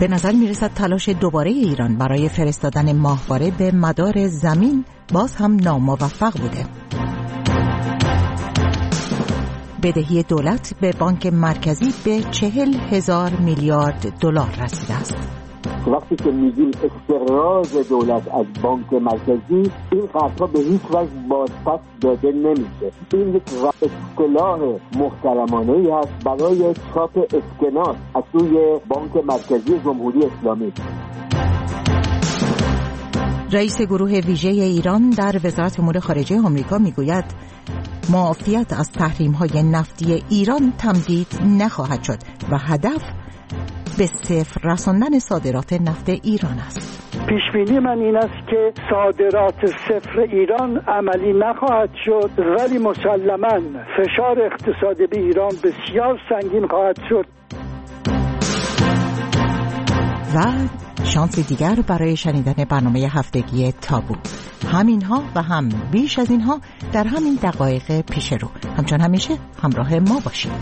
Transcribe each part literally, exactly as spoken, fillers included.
به نظر میرسد تلاش دوباره ایران برای فرستادن ماهواره به مدار زمین باز هم ناموفق بوده. بدهی دولت به بانک مرکزی به چهل هزار میلیارد دلار رسیده است. وقتی که میگیم استقراض دولت از بانک مرکزی، این قرض‌ها به هیچ وجه بازپس داده نمیشه. این یک اصطلاح محترمانه‌ای هست برای چاپ اسکناس از سوی بانک مرکزی جمهوری اسلامی. رئیس گروه ویژه ایران در وزارت امور خارجه آمریکا میگوید معافیت از تحریم‌های نفتی ایران تمدید نخواهد شد و هدف به صفر رساندن صادرات نفت ایران است. پیشبینی من این است که صادرات صفر ایران عملی نخواهد شد، ولی مسلماً فشار اقتصادی به ایران بسیار سنگین خواهد شد. و شانس دیگر برای شنیدن برنامه هفتگی تابو. همینها و هم بیش از اینها در همین دقایق پیش رو. همچون همیشه همراه ما باشید.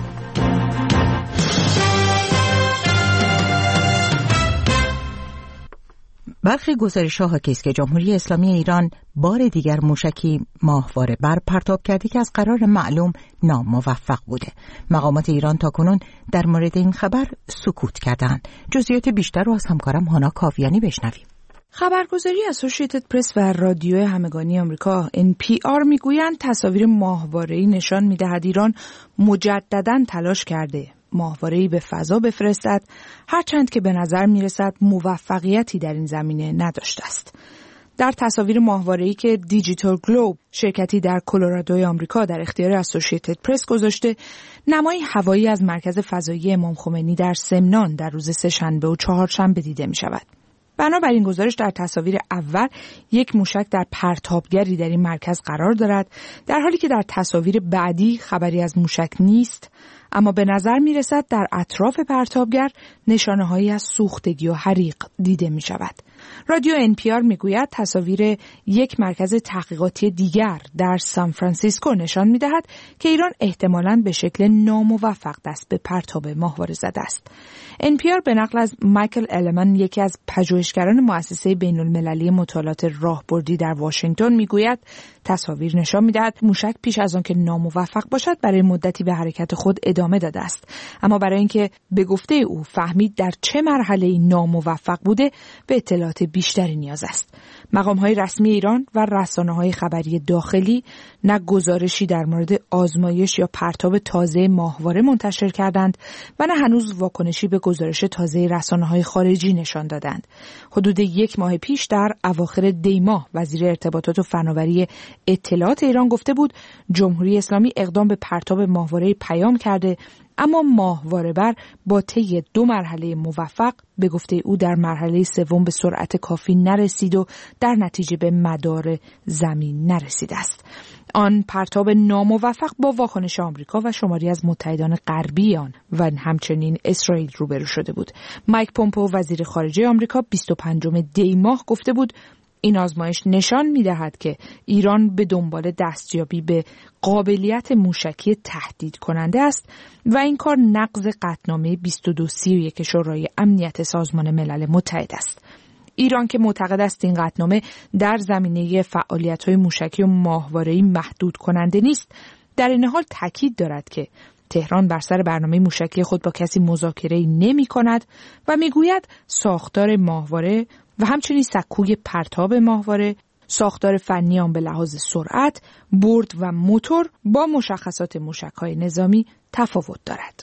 برخی گزارش‌ها حاکی است که جمهوری اسلامی ایران بار دیگر موشکی ماهواره بر پرتاب کرده که از قرار معلوم ناموفق بوده. مقامات ایران تاکنون در مورد این خبر سکوت کردند. جزئیات بیشتر رو از همکارم هانا کاویانی بشنویم. خبرگزاری اسوسییتد پرس و رادیو همگانی آمریکا ان پی آر میگویند تصاویر ماهواره‌ای نشان می‌دهد ایران مجدداً تلاش کرده ماهواره‌ای به فضا بفرستد، هرچند که به نظر می‌رسد موفقیتی در این زمینه نداشته است. در تصاویر ماهواره‌ای که دیجیتال گلوب شرکتی در کلرادوی آمریکا در اختیار اسوسییتد پرس گذاشته، نمای هوایی از مرکز فضایی امام خمینی در سمنان در روز سه‌شنبه و چهارشنبه دیده می‌شود. بنابراین گزارش در تصاویر اول یک موشک در پرتابگری در این مرکز قرار دارد، در حالی که در تصاویر بعدی خبری از موشک نیست، اما به نظر می رسد در اطراف پرتابگر نشانه‌هایی از سوختگی و حریق دیده می شود. رادیو ان پی آر می گوید تصاویر یک مرکز تحقیقاتی دیگر در سان فرانسیسکو نشان می دهد که ایران احتمالاً به شکل ناموفق دست به پرتاب ماهواره زده است. ان پی آر به نقل از مایکل المن، یکی از پژوهشگران مؤسسه بین‌المللی مطالعات راهبردی در واشنگتن، می گوید تصاویر نشان می دهد موشک پیش از آن که ناموفق باشد برای مدتی به حرکت خود ادامه داده است، اما برای اینکه به گفته او فهمید در چه مرحله‌ای ناموفق بوده به اطلاعات بیشتری نیاز است. مقام‌های رسمی ایران و رسانه‌های خبری داخلی نه گزارشی در مورد آزمایش یا پرتاب تازه ماهواره منتشر کردند و نه هنوز واکنشی به گزارش تازه رسانه‌های خارجی نشان دادند. حدود یک ماه پیش در اواخر دی ماه وزیر ارتباطات و فناوری اطلاعات ایران گفته بود جمهوری اسلامی اقدام به پرتاب ماهواره پیام کرده، اما ماهواره بر با طی دو مرحله موفق به گفته او در مرحله سوم به سرعت کافی نرسید و در نتیجه به مدار زمین نرسیده است. آن پرتاب ناموفق با واکنش آمریکا و شماری از متحدان غربی آن و همچنین اسرائیل روبرو شده بود. مایک پومپئو وزیر خارجه آمریکا بیست و پنجم دی ماه گفته بود این آزمایش نشان می‌دهد که ایران به دنبال دستیابی به قابلیت موشکی تهدید کننده است و این کار نقض قطعنامه بیست و دو سی و یک شورای امنیت سازمان ملل متحد است. ایران که معتقد است این قطعنامه در زمینه فعالیت‌های موشکی و ماهواره‌ای محدود کننده نیست، در این حال تاکید دارد که تهران بر سر برنامه موشکی خود با کسی مذاکره نمی‌کند و می‌گوید ساختار ماهواره و همچنین سکوی پرتاب ماهواره، ساختار فنی آن به لحاظ سرعت، برد و موتور با مشخصات موشک‌های نظامی تفاوت دارد.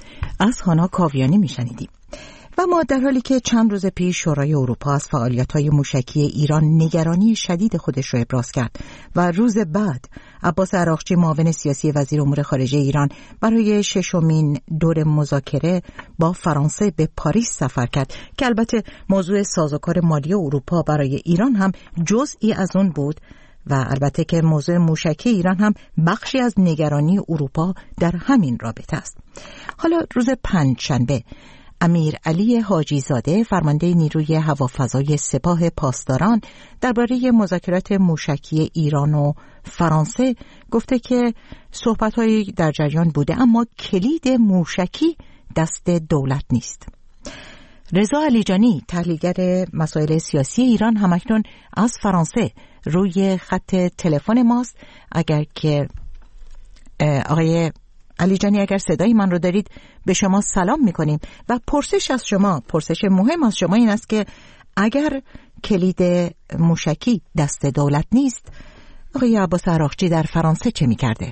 از هانا کاویانی میشنیدیم. و ما در حالی که چند روز پیش شورای اروپا از فعالیت‌های موشکی ایران نگرانی شدید خودش را ابراز کرد و روز بعد عباس عراقچی معاون سیاسی وزیر امور خارجه ایران برای ششمین دور مذاکره با فرانسه به پاریس سفر کرد که البته موضوع سازوکار مالی اروپا برای ایران هم جزئی از اون بود و البته که موضوع موشکی ایران هم بخشی از نگرانی اروپا در همین رابطه است. حالا روز پنجشنبه امیر علی حاجی زاده فرمانده نیروی هوافضای سپاه پاسداران درباره مذاکرات موشکی ایران و فرانسه گفته که صحبت‌هایی در جریان بوده اما کلید موشکی دست دولت نیست. رضا علیجانی، تحلیلگر مسائل سیاسی ایران، همکنون از فرانسه روی خط تلفن ماست. اگر که آقای علیجانی، اگر صدای من رو دارید، به شما سلام میکنیم و پرسش از شما، پرسش مهم از شما این است که اگر کلید موشکی دست دولت نیست، آقای عباس عراقچی در فرانسه چه میکرده؟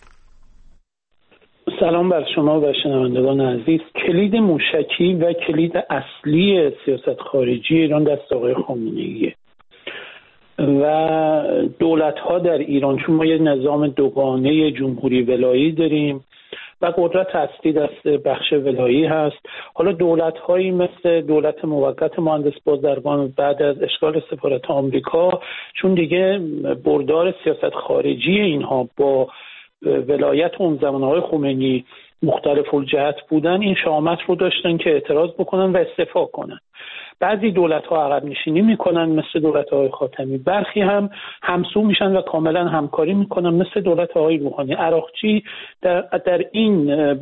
سلام بر شما و شنوندگان عزیز. کلید موشکی و کلید اصلی سیاست خارجی ایران دست آقای خامنه‌ایه و دولت‌ها در ایران، چون ما یه نظام دوگانه جمهوری ولایی داریم و قدرت اصلی دست بخش ولایی هست. حالا دولت‌هایی مثل دولت موقت مهندس بازرگان بعد از اشغال سفارت آمریکا، چون دیگه بردار سیاست خارجی اینها با ولایت اون زمانهای خمینی مختلف الجهت بودن، این شامت رو داشتن که اعتراض بکنن و استعفا کنن. بعضی دولت‌ها عقب نشینی میکنن مثل دولت‌های خاتمی، برخی هم همسو میشن و کاملا همکاری میکنن مثل دولت‌های روحانی. عراقچی در در این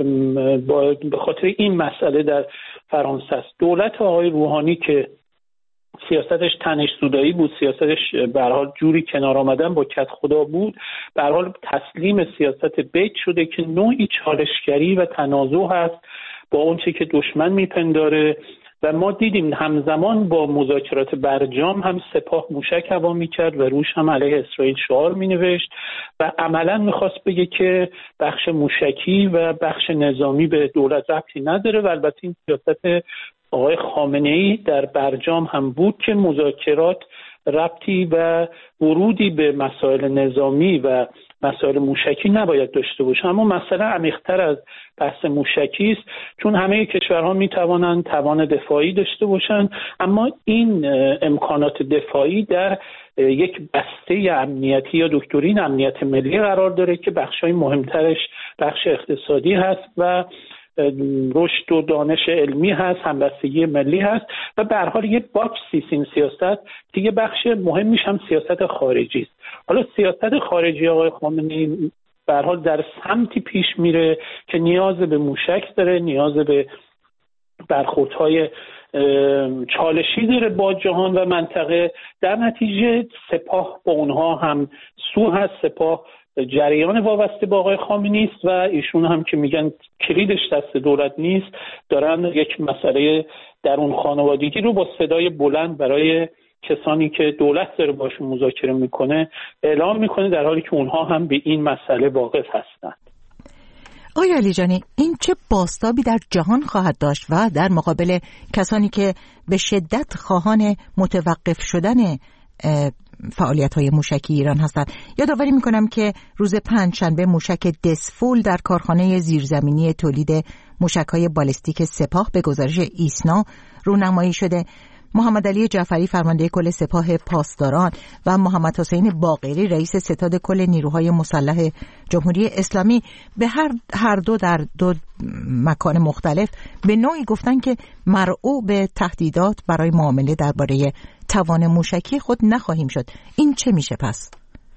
به خاطر این مسئله در فرانسه است. دولت آقای روحانی که سیاستش تنش سودایی بود، سیاستش به هر حال جوری کنار آمدن با کت خدا بود، به هر حال تسلیم سیاست بیت شده که نوعی چالشگری و تنازع هست با اون چه که دشمن میپنداره. و ما دیدیم همزمان با مذاکرات برجام هم سپاه موشک هوا میکرد و روش هم علیه اسرائیل شعار مینوشت و عملا میخواست بگه که بخش موشکی و بخش نظامی به دولت ربطی نداره. و البته این سیاست آقای خامنه‌ای در برجام هم بود که مذاکرات ربطی و ورودی به مسائل نظامی و مسائل موشکی نباید داشته باشه. اما مسئله عمیق‌تر از بحث موشکی است، چون همه کشورها میتوانند توان دفاعی داشته باشند، اما این امکانات دفاعی در یک بسته امنیتی یا دکترین امنیت ملی قرار داره که بخشای مهمترش بخش اقتصادی هست و رشد و دانش علمی هست، همبستگی ملی هست و به هر حال یه باکسی این سیاست که یه بخش مهمیش هم سیاست خارجی است. حالا سیاست خارجی آقای خامنه‌ای به هر حال در سمتی پیش میره که نیاز به موشک داره، نیاز به برخوردهای چالشی داره با جهان و منطقه. در نتیجه سپاه با اونها هم سو هست، سپاه جریان وابسته با آقای خامنه‌ای است و ایشون هم که میگن کلیدش دست دولت نیست، دارن یک مسئله درون خانوادگی رو با صدای بلند برای کسانی که دولت داره باشون مذاکره میکنه اعلام میکنه، در حالی که اونها هم به این مسئله واقف هستند. آقای علیجانی، این چه بازتابی در جهان خواهد داشت و در مقابل کسانی که به شدت خواهان متوقف شدن فعالیت‌های موشکی ایران هستند؟ یادآوری می‌کنم که روز پنجشنبه موشک دسفول در کارخانه زیرزمینی تولید موشک‌های بالستیک سپاه به گزارش ایسنا رونمایی شده. محمد علی جعفری فرمانده کل سپاه پاسداران و محمد حسین باقری رئیس ستاد کل نیروهای مسلح جمهوری اسلامی به هر هر دو در دو مکان مختلف به نوعی گفتن که مرعوب به تهدیدات برای معامله درباره توان موشکی خود نخواهیم شد. این چه میشه پس؟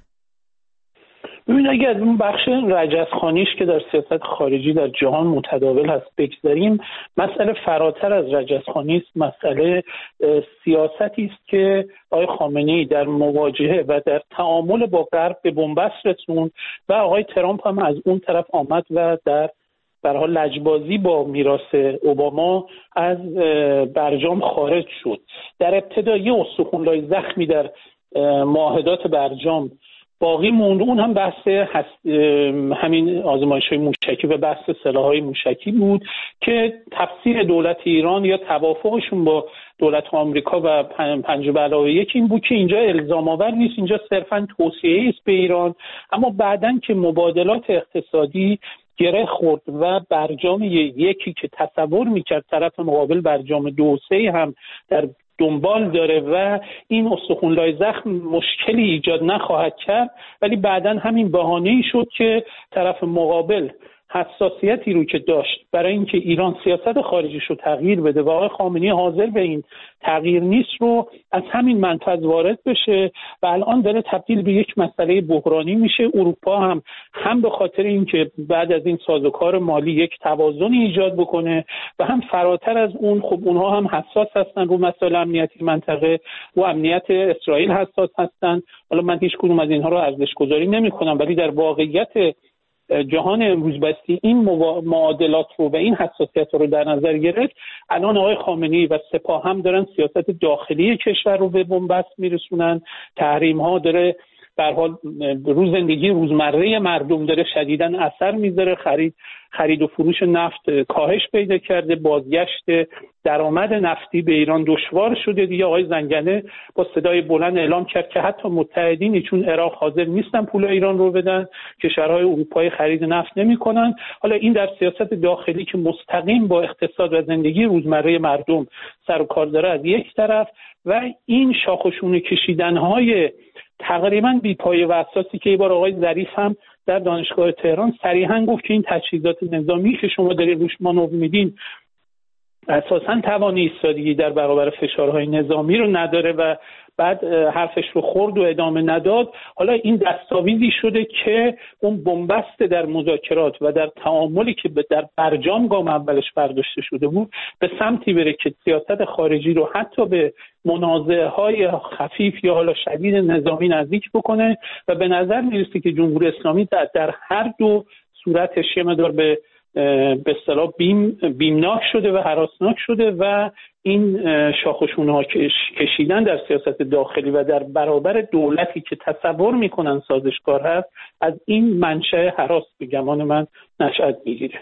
ببین، اگر اون بخش رجزخوانیش که در سیاست خارجی در جهان متداول هست بگذاریم، مسئله فراتر از رجزخوانی است، مسئله سیاستی است که آقای خامنه‌ای در مواجهه و در تعامل با غرب به بنبست رسوند و آقای ترامپ هم از اون طرف آمد و در به هر حال لجبازی با میراث اوباما از برجام خارج شد. در ابتدا یه استخوان‌لای زخمی در معاهدات برجام باقی موند، اون هم بحث همین آزمایش‌های موشکی و بحث سلاح‌های موشکی بود که تفسیر دولت ایران یا توافقشون با دولت آمریکا و پنج به علاوه یک این بود که اینجا الزام آور نیست، اینجا صرفاً توصیه‌ای است به ایران. اما بعداً که مبادلات اقتصادی گره خورد و برجام یکی که تصور می‌کرد طرف مقابل برجام دو سه هم در دنبال داره و این استخوان‌لای زخم مشکلی ایجاد نخواهد کرد، ولی بعداً همین بهانه‌ای شد که طرف مقابل حساسیتی رو که داشت برای اینکه ایران سیاست خارجیش رو تغییر بده و آقای خامنه‌ای حاضر به این تغییر نیست رو از همین منطقه وارد بشه و الان داره تبدیل به یک مسئله بحرانی میشه. اروپا هم هم به خاطر اینکه بعد از این سازوکار مالی یک توازن ایجاد بکنه و هم فراتر از اون، خب اونها هم حساس هستن رو مسائل امنیتی منطقه و امنیت اسرائیل حساس هستن. حالا من هیچ کدوم از اینها رو ارزش گذاری نمی‌کنم، ولی در واقعیت جهان امروز بستی این معادلات رو و این حساسیت رو در نظر گرفت. الان آقای خامنه‌ای و سپاه هم دارن سیاست داخلی کشور رو به بنبست میرسونن. تحریم ها داره به هر حال رو زندگی روزمره مردم داره شدیداً اثر میذاره. خرید خرید و فروش نفت کاهش پیدا کرده، بازگشت درآمد نفتی به ایران دشوار شده دیگه. آقای زنگنه با صدای بلند اعلام کرد که حتی متحدین چون عراق حاضر نیستن پول ایران رو بدن، کشورهای اروپایی خرید نفت نمی‌کنن. حالا این در سیاست داخلی که مستقیم با اقتصاد و زندگی روزمره مردم سر و کار داره از یک طرف، و این شاخ و شونه کشیدن‌های تقریباً بی‌پایه و اساسی که یه بار آقای ظریف هم در دانشگاه تهران صریحاً گفت که این تجهیزات نظامی که شما دارید روش مانور میدین اساساً توان ایستادگی در برابر فشارهای نظامی رو نداره و بعد حرفش رو خورد و ادامه نداد. حالا این دستاویزی شده که اون بنبست در مذاکرات و در تعاملی که در برجام گام اولش برداشته شده بود به سمتی بره که سیاست خارجی رو حتی به منازعه‌های خفیف یا حالا شدید نظامی نزدیک بکنه و به نظر میرسه که جمهوری اسلامی در, در هر دو صورتش یه مقدار به به اصطلاح بیم بیمناک شده و هراسناک شده و این شاخ و شونه‌ها کشیدن در سیاست داخلی و در برابر دولتی که تصور میکنن سازشکار هست از این منشأ هراس به گمان من نشأت میگیره.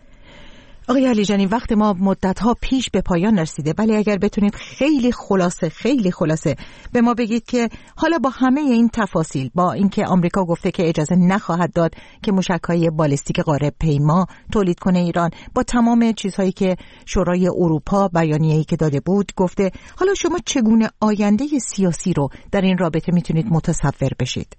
آقای علیجانی، وقت ما مدت‌ها پیش به پایان رسیده، ولی اگر بتونید خیلی خلاصه خیلی خلاصه به ما بگید که حالا با همه این تفاصیل، با اینکه آمریکا گفته که اجازه نخواهد داد که موشک‌های بالستیک قارب پیما تولید کنه ایران، با تمام چیزهایی که شورای اروپا بیانیه‌ای که داده بود گفته، حالا شما چگونه آینده سیاسی رو در این رابطه میتونید متصور بشید؟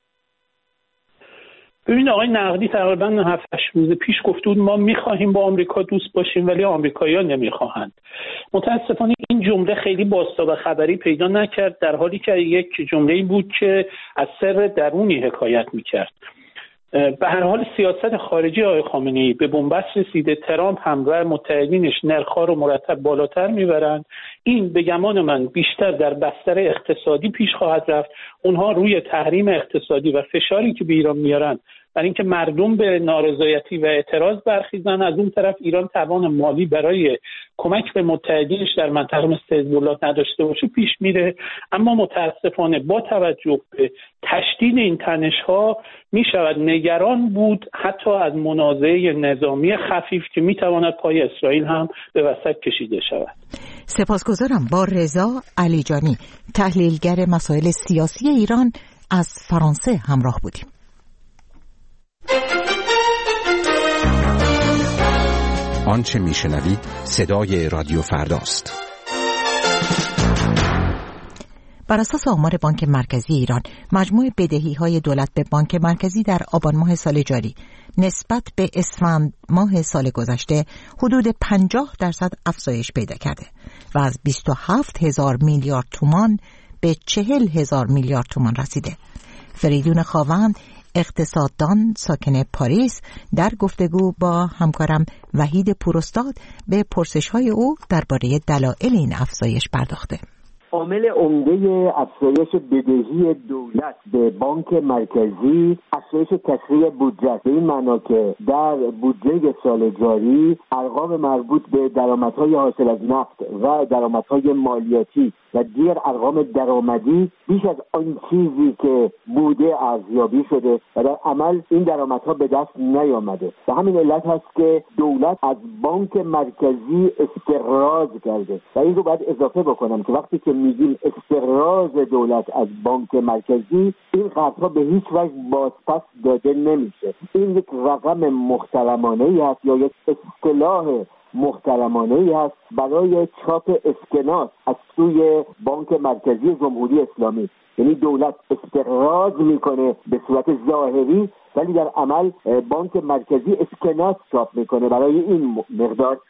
ببین آقای نقدی تقریبا هفت هشت روز پیش گفته بود ما میخواهیم با آمریکا دوست باشیم ولی آمریکایی‌ها نمیخواهند. متاسفانه این جمله خیلی بازتاب خبری پیدا نکرد، در حالی که یک جمله‌ای بود که از سر درونی حکایت میکرد. به هر حال سیاست خارجی آقای خامنه‌ای به بنبست رسیده. ترامپ همراه متحدینش نرخ‌ها رو مرتب بالاتر میبرند. این به گمان من بیشتر در بستر اقتصادی پیش خواهد رفت. اونها روی تحریم اقتصادی و فشاری که به ایران میارن برای اینکه مردم به نارضایتی و اعتراض برخیزن، از اون طرف ایران توان مالی برای کمک به متحدینش در منطقه مثل حزب الله نداشته باشه پیش میره. اما متاسفانه با توجه به تشدید این تنش‌ها میشود نگران بود حتی از منازعه نظامی خفیف که میتواند پای اسرائیل هم به وسط کشیده شود. سپاسگزارم. با رضا علیجانی، تحلیلگر مسائل سیاسی ایران، از فرانسه همراه بودیم. آنچه میشنوید صدای رادیو فرداست. بر اساس آمار بانک مرکزی ایران، مجموع بدهی‌های دولت به بانک مرکزی در آبان ماه سال جاری نسبت به اسفند ماه سال گذشته حدود پنجاه درصد افزایش پیدا کرده و از بیست و هفت هزار میلیارد تومان به چهل هزار میلیارد تومان رسیده. فریدون خاوند، اقتصاددان ساکن پاریس، در گفتگو با همکارم وحید پوراستاد به پرسش‌های او درباره دلایل این افزایش پرداخته. عامل عمده افزایش بدهی دولت به بانک مرکزی افزایش کسری بودجه، به این معنا که در بودجه سال جاری ارقام مربوط به درآمدهای حاصل از نفت و درآمدهای مالیاتی و دیگر ارقام درآمدی بیش از آن چیزی که بوده ارزیابی شده و در عمل این درآمدها به دست نیامده. و همین علت هست که دولت از بانک مرکزی استقراض کرده. و این رو باید اضافه بکنم که وقتی که میگیم استقراض دولت از بانک مرکزی، این قرضها به هیچ وجه بازپس داده نمیشه. این یک رقم محترمانه‌ای هست یا یک اصطلاح محترمانه‌ای هست برای چاپ اسکناس از سوی بانک مرکزی جمهوری اسلامی. یعنی دولت استقراض میکنه به صورت ظاهری، ولی در عمل بانک مرکزی اسکناس چاپ میکنه برای این مقدار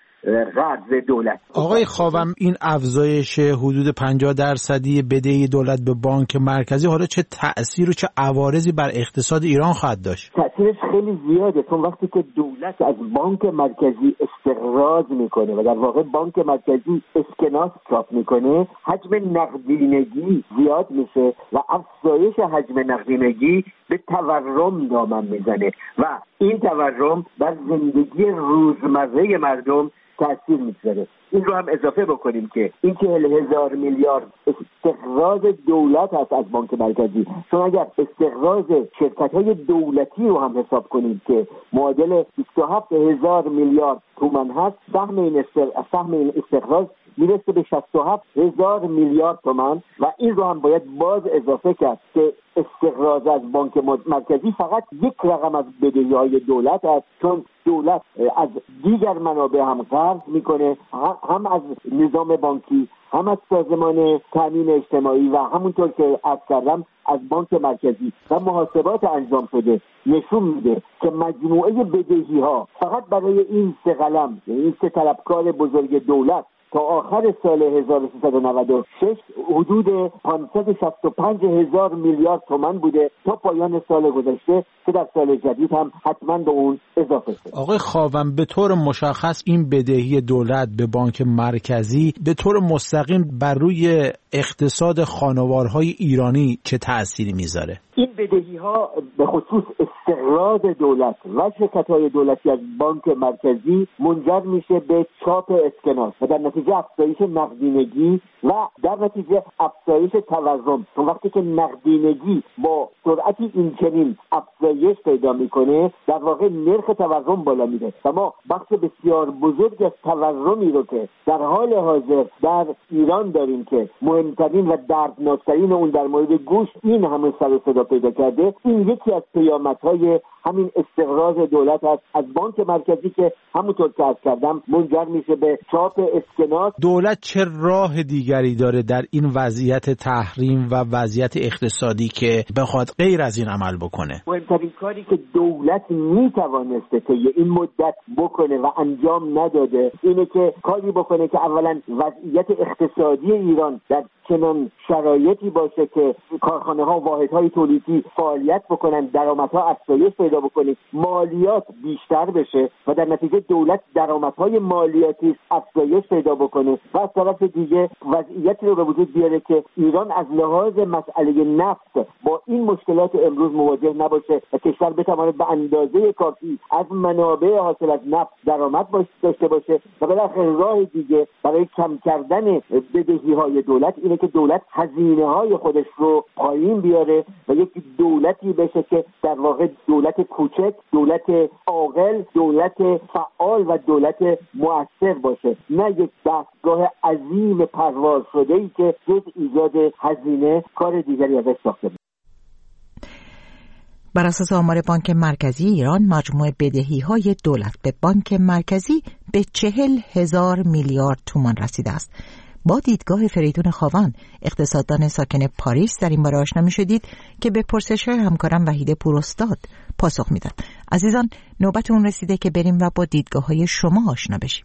قرض دولت. آقای خاوم، این افزایش حدود پنجاه درصدی بدهی دولت به بانک مرکزی حالا چه تأثیر و چه عوارضی بر اقتصاد ایران خواهد داشت؟ تأثیرش خیلی زیاده، چون وقتی که دولت از بانک مرکزی استقراض میکنه و در واقع بانک مرکزی اسکناس چاپ میکنه، حجم نقدینگی زیاد میشه و افزایش حجم نقدینگی به تورم دامن میزنه و این تورم بر زندگی روزمره مردم تأثیر میذاره. این رو هم اضافه بکنیم که این چهل هزار میلیارد استقراض دولت هست از بانک مرکزی، چون اگر استقراض شرکت های دولتی رو هم حساب کنیم که معادل بیست و هفت هزار میلیارد تومان هست، سهم این سهم این استقراض میرسه به شصت و هفت هزار میلیارد تومان و این رو هم باید باز اضافه کرد که استقراض از بانک مرکزی فقط یک رقم از بدهی‌های دولت است، چون دولت از دیگر منابع هم قرض میکنه، هم از نظام بانکی، هم از سازمان تامین اجتماعی و همونطور که عرض کردم از بانک مرکزی و محاسبات انجام شده نشون میده که مجموعه بدهی‌ها فقط برای این سه قلم، این سه طلبکار بزرگ دولت تا آخر سال هزار و سیصد و نود و شش حدود پانصد و شصت و پنج هزار میلیارد تومان بوده تا پایان سال گذشته که در سال جدید هم حتما به اون اضافه شد. آقای خاوم، به طور مشخص این بدهی دولت به بانک مرکزی به طور مستقیم بر روی اقتصاد خانوارهای ایرانی چه تأثیری میذاره؟ این بدهی ها به خصوص استقراض دولت و شرکت‌های دولتی از بانک مرکزی منجر میشه به چاپ اسکناس و در نتیجه افزایش نقدینگی و در نتیجه افزایش تورم. چون وقتی که نقدینگی با سرعتی اینچنین افزایش پیدا میکنه، در واقع نرخ تورم بالا میره و ما بخش بسیار بزرگ از تورمی رو که در حال حاضر در ایران داریم که مهمترین و دردناکترین اون در مورد گوشت این همه سر و صدا پیدا کرده، این یکی از پیامدهای همین استقراض دولت است از بانک مرکزی که همونطور که عرض کردم منجر میشه به چاپ اسکناس. دولت چه راه دیگری داره در این وضعیت تحریم و وضعیت اقتصادی که بخواد غیر از این عمل بکنه؟ مهمترین کاری که دولت میتوانسته که این مدت بکنه و انجام نداده اینه که کاری بکنه که اولا وضعیت اقتصادی ایران در چنان شرایطی باشه که کارخانه ها و واحدهای تولیدی فعالیت بکنن، درآمدها افزایش پیدا بکنه، مالیات بیشتر بشه و در نتیجه دولت درآمدهای مالیاتی افزایش پیدا بکنه و از طرف دیگه وضعیتی رو به وجود بیاره که ایران از لحاظ مسئله نفت با این مشکلات امروز مواجه نباشه و کشور بتواند به اندازه کافی از منابع حاصل از نفت درآمد داشته باشه و بالاخره راه دیگه برای کم کردن بدهی‌های دولت اینه که دولت هزینه‌های خودش رو پایین بیاره و یک دولتی بشه که در واقع دولت کوچک، دولت عاقل، دولت فعال و دولت مؤثر باشه، نه یک دستگاه عظیم پرواز شده‌ای که جز ایجاد هزینه کار دیگری ازش ساخته. بر اساس آمار بانک مرکزی ایران، مجموع بدهی‌های دولت به بانک مرکزی به چهل هزار میلیارد تومان رسیده است. با دیدگاه فریدون خاون، اقتصاددان ساکن پاریس، در این باره آشنا می‌شدید که به پرسش‌های همکارم وحید پوراستاد پاسخ میداد. عزیزان، نوبت اون رسیده که بریم و با دیدگاه‌های شما آشنا بشیم.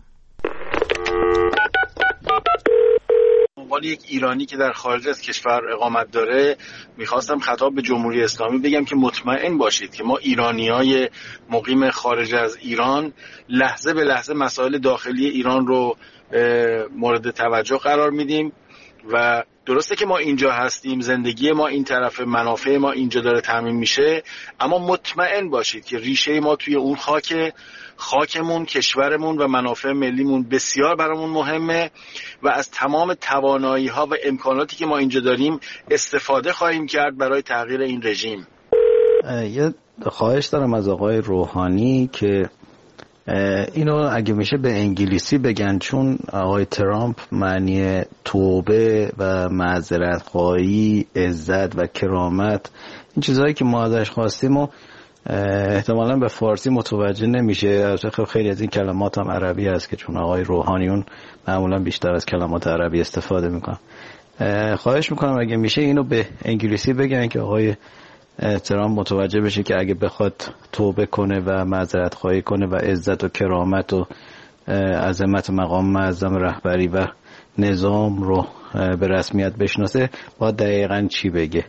عنوان یک ایرانی که در خارج از کشور اقامت داره، میخواستم خطاب به جمهوری اسلامی بگم که مطمئن باشید که ما ایرانیای مقیم خارج از ایران لحظه به لحظه مسائل داخلی ایران رو مورد توجه قرار میدیم و درسته که ما اینجا هستیم، زندگی ما این طرف، منافع ما اینجا داره تامین میشه، اما مطمئن باشید که ریشه ما توی اون خاک خاکمون، کشورمون و منافع ملیمون بسیار برامون مهمه و از تمام توانایی ها و امکاناتی که ما اینجا داریم استفاده خواهیم کرد برای تغییر این رژیم. یه خواهش دارم از آقای روحانی که اینو اگه میشه به انگلیسی بگن، چون آقای ترامپ معنی توبه و معذرت خواهی، عزت و کرامت، این چیزهایی که ما ازش خواستیم و احتمالاً به فارسی متوجه نمیشه. البته خیلی از این کلمات هم عربی هست که چون آقای روحانیون معمولاً بیشتر از کلمات عربی استفاده میکنن. خواهش میکنم اگه میشه اینو به انگلیسی بگن که آقای ترامپ متوجه بشه که اگه بخواد توبه کنه و معذرت خواهی کنه و عزت و کرامت و عظمت مقام معظم رهبری و نظام رو به رسمیت بشناسه باید دقیقاً چی بگه.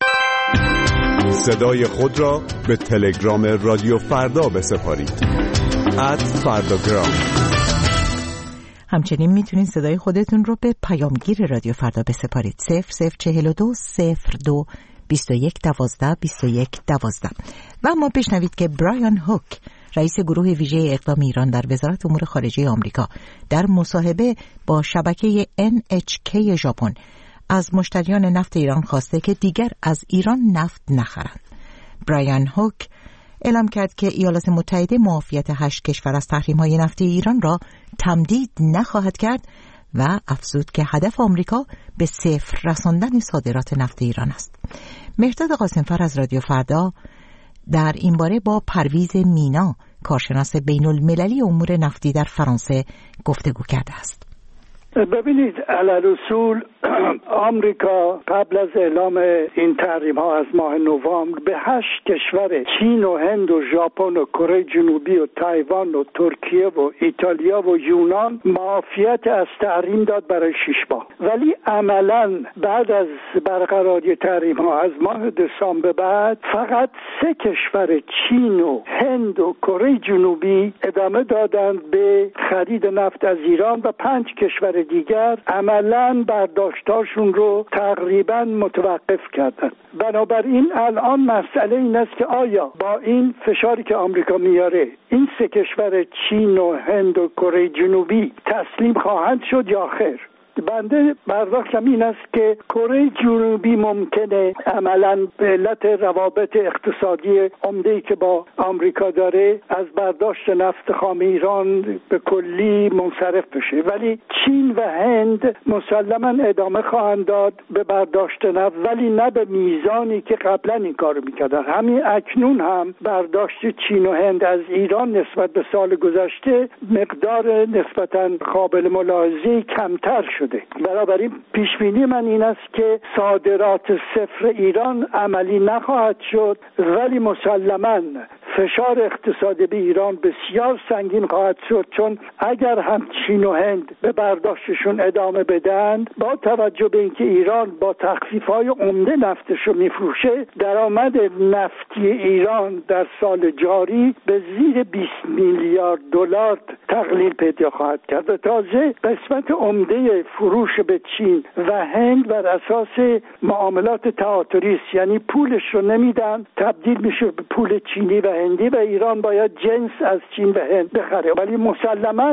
صدای خود را به تلگرام رادیو فردا بسپارید ات فرداگرام. همچنین میتونید صدای خودتون رو به پیامگیر رادیو فردا بسپارید صفر صفر چهل و دو صفر دو بیست و یک دوازده بیست و یک دوازده. و اما بشنوید که برایان هوک رئیس گروه ویژه اقدام ایران در وزارت امور خارجه آمریکا در مصاحبه با شبکه ان اچ کی ژاپن از مشتریان نفت ایران خواسته که دیگر از ایران نفت نخرند. برایان هوک اعلام کرد که ایالات متحده معافیت هشت کشور از تحریم‌های نفتی ایران را تمدید نخواهد کرد و افزود که هدف آمریکا به صفر رساندن صادرات نفت ایران است. مهرداد قاسمفر از رادیو فردا در این باره با پرویز مینا، کارشناس بین المللی امور نفتی در فرانسه، گفتگو کرده است. ببینید علالرسول آمریکا قبل از اعلام این تحریم ها از ماه نوامبر به هشت کشور چین و هند و ژاپن و کره جنوبی و تایوان و ترکیه و ایتالیا و یونان معافیت از تحریم داد برای شش ماه، ولی عملا بعد از برقراری تحریم ها از ماه دسامبر بعد فقط سه کشور چین و هند و کره جنوبی ادامه دادند به خرید نفت از ایران و پنج کشور دیگر عملاً برداشتاشون رو تقریباً متوقف کردن. بنابراین الان مسئله این است که آیا با این فشاری که آمریکا میاره این سه کشور چین و هند و کره جنوبی تسلیم خواهند شد یا خیر؟ بنده برداشتم این است که کره جنوبی ممکنه عملاً به علت روابط اقتصادی عمده‌ای که با آمریکا داره از برداشت نفت خام ایران به کلی منصرف بشه، ولی چین و هند مسلماً ادامه خواهند داد به برداشت نفت، ولی نه به میزانی که قبلا این کارو میکردن. همین اکنون هم برداشت چین و هند از ایران نسبت به سال گذشته مقدار نسبتاً قابل ملاحظه‌ای کمتر شد. بنابراین پیش بینی من این است که صادرات صفر ایران عملی نخواهد شد، ولی مسلماً فشار اقتصادی به ایران بسیار سنگین خواهد شد، چون اگر هم چین و هند به برداشتشون ادامه بدن، با توجه به اینکه ایران با تخفیف‌های عمده نفتش رو میفروشه، درآمد نفتی ایران در سال جاری به زیر بیست میلیارد دلار تقلیل پیدا خواهد کرد. تازه قسمت عمده فروش به چین و هند بر اساس معاملات تعاطری است، یعنی پولش رو نمیدن، تبدیل میشه به پول چینی و هندی و ایران باید جنس از چین و هند بخره، ولی مسلماً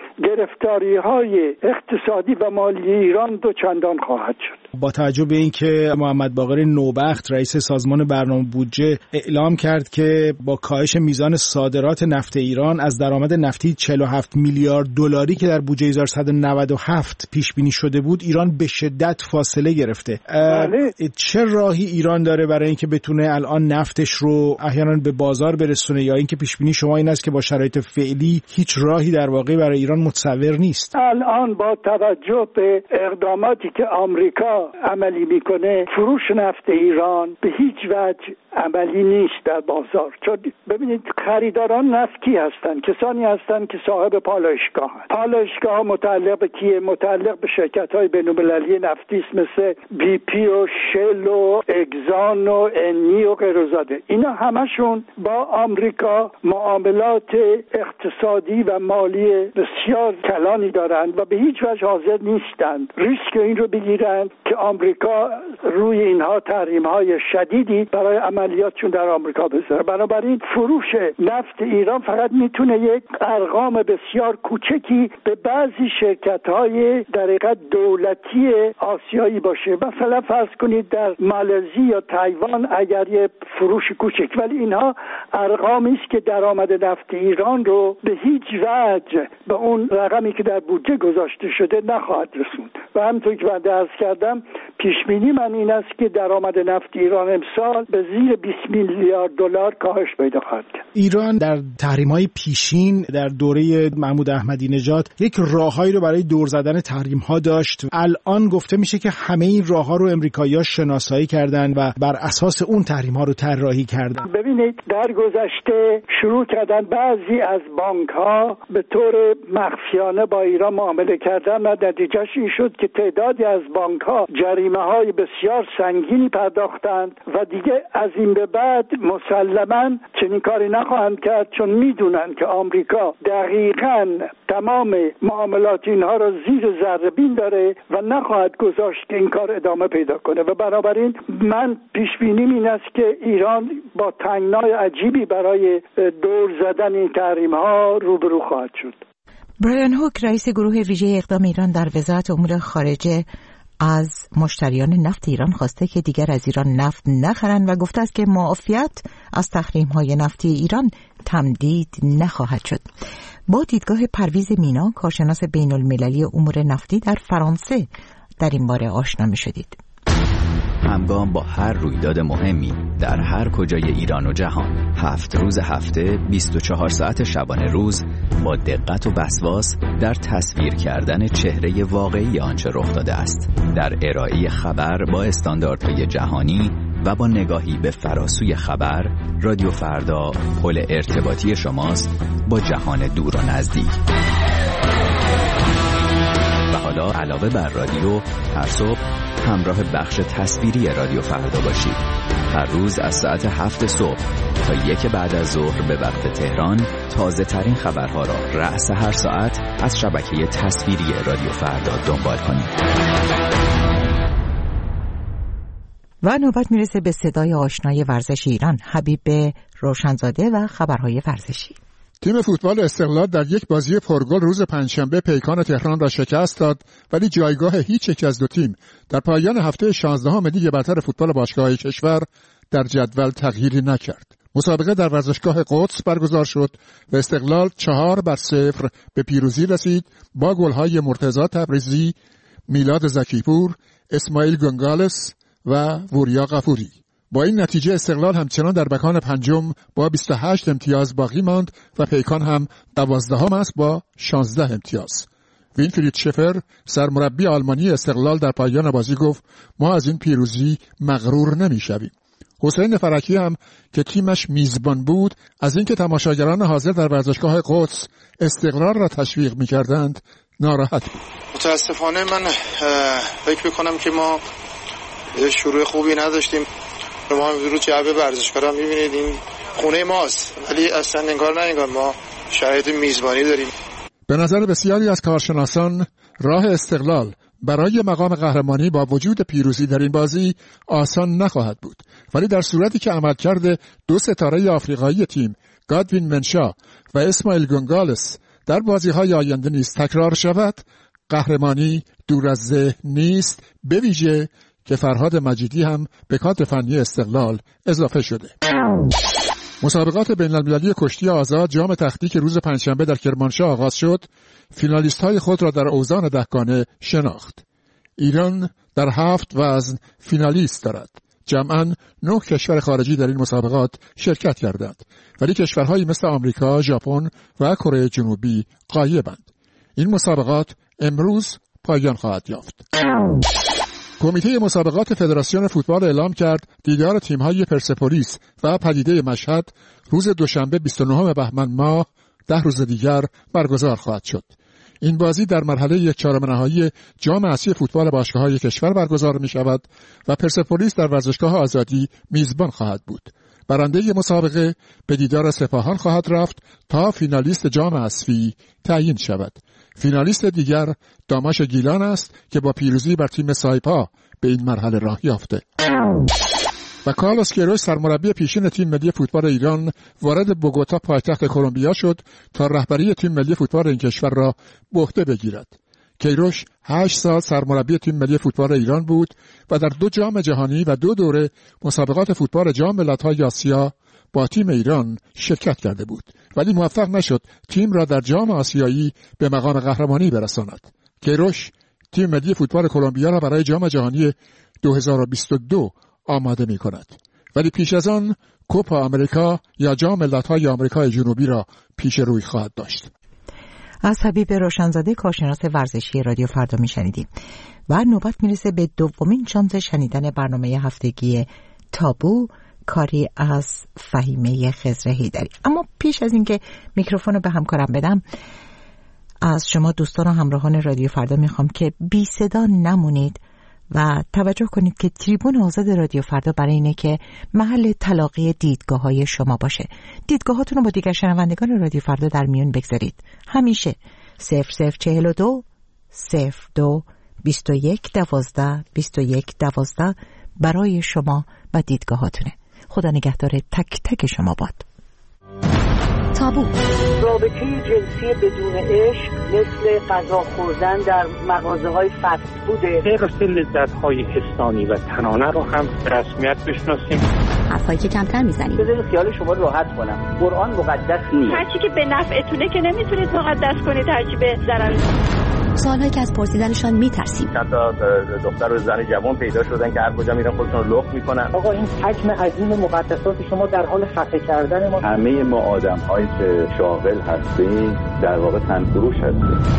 گرفتاری های اقتصادی و مالی ایران دو چندان خواهد شد. با توجه به اینکه محمد باقر نوبخت رئیس سازمان برنامه بودجه اعلام کرد که با کاهش میزان صادرات نفت ایران از درآمد نفتی چهل و هفت میلیارد دلاری که در بودجه هزار و صد و نود و هفت پیش بینی شده بود، ایران به شدت فاصله گرفته. بله. چه راهی ایران داره برای اینکه بتونه الان نفتش رو احیانا به بازار برسونه، یا اینکه پیش بینی شما این است که با شرایط فعلی هیچ راهی در واقع برای ایران متصور نیست؟ الان با توجه به اقداماتی که آمریکا عملی میکنه، فروش نفت ایران به هیچ وجه عملی نیست در بازار. چون ببینید خریداران نفت کی هستن؟ کسانی هستن که صاحب پالایشگاه هستن. پالایشگاه ها متعلق به کیه؟ متعلق به شرکت های بین‌المللی نفتی است، مثل بی پی و شل و اگزان و انی و غیرزاده. اینا همشون با آمریکا معاملات اقتصادی و مالی بسیار کلانی دارند و به هیچ وجه حاضر نیستند ریسک این رو بگیرند که آمریکا روی اینها تحریم‌های شدیدی برای عملیاتشون در آمریکا بذاره. بنابراین فروش نفت ایران فقط میتونه یک ارقام بسیار کوچکی به بعضی شرکت‌های در حقیقت دولتی آسیایی باشه. مثلا فرض کنید در مالزی یا تایوان اگر یه فروش کوچک، ولی اینها ارقامی است که درآمد نفت ایران رو به هیچ وجه به اون رقمی که در بودجه گذاشته شده نخواهد رسوند. و همونطور که من عرض کردم پیش بینی من این است که درآمد نفت ایران امسال به زیر بیست میلیارد دلار کاهش پیدا خواهد کرد. ایران در تحریم‌های پیشین در دوره محمود احمدی نژاد یک راههایی رو برای دور زدن تحریم‌ها داشت. الان گفته میشه که همه این راه‌ها رو امریکایی‌ها شناسایی کردن و بر اساس اون تحریم‌ها رو طراحی کردن. ببینید در گذشته شروع کردن بعضی از بانک‌ها به طور مخفیانه با ایران معامله کردن و نتیجهش این شد که تعدادی از بانک‌ها جریمه‌های بسیار سنگینی پرداختند و دیگه از این به بعد مسلماً چنین کاری نخواهند کرد، چون میدونن که آمریکا دقیقاً تمام معاملات اینها رو زیر ذره بین داره و نخواهد گذاشت که این کار ادامه پیدا کنه و بنابراین من پیش بینیم این است که ایران با تنگنای عجیبی برای دور زدن این تحریم‌ها روبرو خواهد شد. برایان هوک رئیس گروه ویژه اقدام ایران در وزارت امور خارجه از مشتریان نفت ایران خواسته که دیگر از ایران نفت نخرند و گفته است که معافیت از تحریم‌های نفتی ایران تمدید نخواهد شد. با دیدگاه پرویز مینا، کارشناس بین المللی امور نفتی در فرانسه، در این باره آشنا می شدید. همگام با هر رویداد مهمی در هر کجای ایران و جهان، هفت روز هفته، بیست و چهار ساعت شبانه روز، با دقت و وسواس در تصویر کردن چهره واقعی آنچه رخ داده است، در ارائه خبر با استانداردهای جهانی و با نگاهی به فراسوی خبر، رادیو فردا پل ارتباطی شماست با جهان دور و نزدیک. و حالا علاوه بر رادیو، هر صبح همراه بخش تصویری رادیو فردا باشید. هر روز از ساعت هفت صبح تا یک بعد از ظهر به وقت تهران، تازه ترین خبرها را رأس هر ساعت از شبکه تصویری رادیو فردا دنبال کنید. و نوبت میرسه به صدای آشنای ورزش ایران، حبیب روشنزاده و خبرهای ورزشی. تیم فوتبال استقلال در یک بازی پرگل روز پنجشنبه پیکان تهران را شکست داد، ولی جایگاه هیچ یک از دو تیم در پایان هفته شانزدهم لیگ برتر فوتبال باشگاه‌های کشور در جدول تغییری نکرد. مسابقه در ورزشگاه قدس برگزار شد و استقلال چهار بر صفر به پیروزی رسید با گل‌های مرتضی تبریزی، میلاد زکیپور، اسماعیل گنگالس و وریا غفوری. با این نتیجه استقلال همچنان در مکان پنجم با بیست و هشت امتیاز باقی ماند و پیکان هم دوازدهم است با شانزده امتیاز. وینفرید شفر، سرمربی آلمانی استقلال، در پایان بازی گفت ما از این پیروزی مغرور نمی‌شویم. حسین فرکی هم که تیمش میزبان بود از اینکه تماشاگران حاضر در ورزشگاه قدس استقلال را تشویق می‌کردند ناراحت بود. متاسفانه من فکر می‌کنم که ما شروع خوبی نداشتیم. ما رو جعبه ورزشکارا می‌بینید این خونه ماست، ولی اصلا انگار نه انگار ما شاهد میزبانی داریم. به نظر بسیاری از کارشناسان راه استقلال برای مقام قهرمانی با وجود پیروزی در این بازی آسان نخواهد بود، ولی در صورتی که عملکرد دو ستاره آفریقایی تیم گادوین منشا و اسماعیل گنگالس در بازی‌های آینده نیز تکرار شود، قهرمانی دور از ذهن نیست، به ویژه که فرهاد مجیدی هم به کادر فنی استقلال اضافه شده. مسابقات بین‌المللی کشتی آزاد جام تختی که روز پنجشنبه در کرمانشاه آغاز شد، فینالیست‌های خود را در اوزان دهگانه شناخت. ایران در هفت وزن فینالیست دارد. جمعاً نه کشور خارجی در این مسابقات شرکت کردند، ولی کشورهایی مثل آمریکا، ژاپن و کره جنوبی غایبند. این مسابقات امروز پایان خواهد یافت. کمیته مسابقات فدراسیون فوتبال اعلام کرد دیدار تیم‌های پرسپولیس و پدیده مشهد روز دوشنبه بیست و نهم بهمن ماه ده روز دیگر برگزار خواهد شد. این بازی در مرحله یک چهارم نهایی جام اسیای فوتبال باشگاه‌های کشور برگزار می‌شود و پرسپولیس در ورزشگاه آزادی میزبان خواهد بود. برنده مسابقه به دیدار سپاهان خواهد رفت تا فینالیست جام اسفی تعیین شود. فینالیست دیگر داماش گیلان است که با پیروزی بر تیم سایپا به این مرحله راه یافته. و کارلوس کیروش، سرمربی پیشین تیم ملی فوتبال ایران، وارد بوگوتا پایتخت کلمبیا شد تا رهبری تیم ملی فوتبال این کشور را به عهده بگیرد. کیروش هشت سال سرمربی تیم ملی فوتبال ایران بود و در دو جام جهانی و دو دوره مسابقات فوتبال جام ملت‌های آسیا با تیم ایران شرکت کرده بود، ولی موفق نشد تیم را در جام آسیایی به مقام قهرمانی برساند. کیروش تیم ملی فوتبال کلمبیا را برای جام جهانی دو هزار و بیست و دو آماده می کند. ولی پیش از آن کوپا آمریکا یا جام ملت‌های آمریکای جنوبی را پیش روی خواهد داشت. از حبیب روشنزاده کارشناس ورزشی رادیو فردا میشنیدیم و نوبت میرسه به دومین شانس شنیدن برنامه هفتگی تابو، کاری از فهیمه خضر حیدری. اما پیش از اینکه میکروفون رو به همکارم بدم، از شما دوستان و همراهان رادیو فردا میخوام که بی صدا نمونید و توجه کنید که تریبون آزاد رادیو فردا برای اینه که محل تلاقی دیدگاه های شما باشه. دیدگاهاتون رو با دیگر شنوندگان رادیو فردا در میون بگذارید. همیشه صفر صفر چهل و دو صفر دو بیست و یک دوازده بیست و یک دوازده برای شما و دیدگاهاتونه. خدا نگهدار تک تک شما باد. تابو. رابطه جنسی بدون عشق مثل غذا خوردن در مغازه‌های فست فوده. حفظ لذت‌های حسانی و تنانه رو هم به رسمیت بشناسیم. حرفایی که کمتر میزنیم. بذارید خیال شما راحت کنم. قرآن مقدس نیست. هرچی که به نفعتونه که نمیتونید مقدس کنید، هرچی به ضرر. سوالهایی که از پرسیدنشان میترسیم. چند تا دختر و زن جوان پیدا شدن که هر کجا میرن خودشون رو لخت میکنن. آقا این حجم عظیم مقدسات شما در حال خفه کردن ما. همه ما آدم‌هایی که شاغل هستیم در واقع تنفروش هستیم.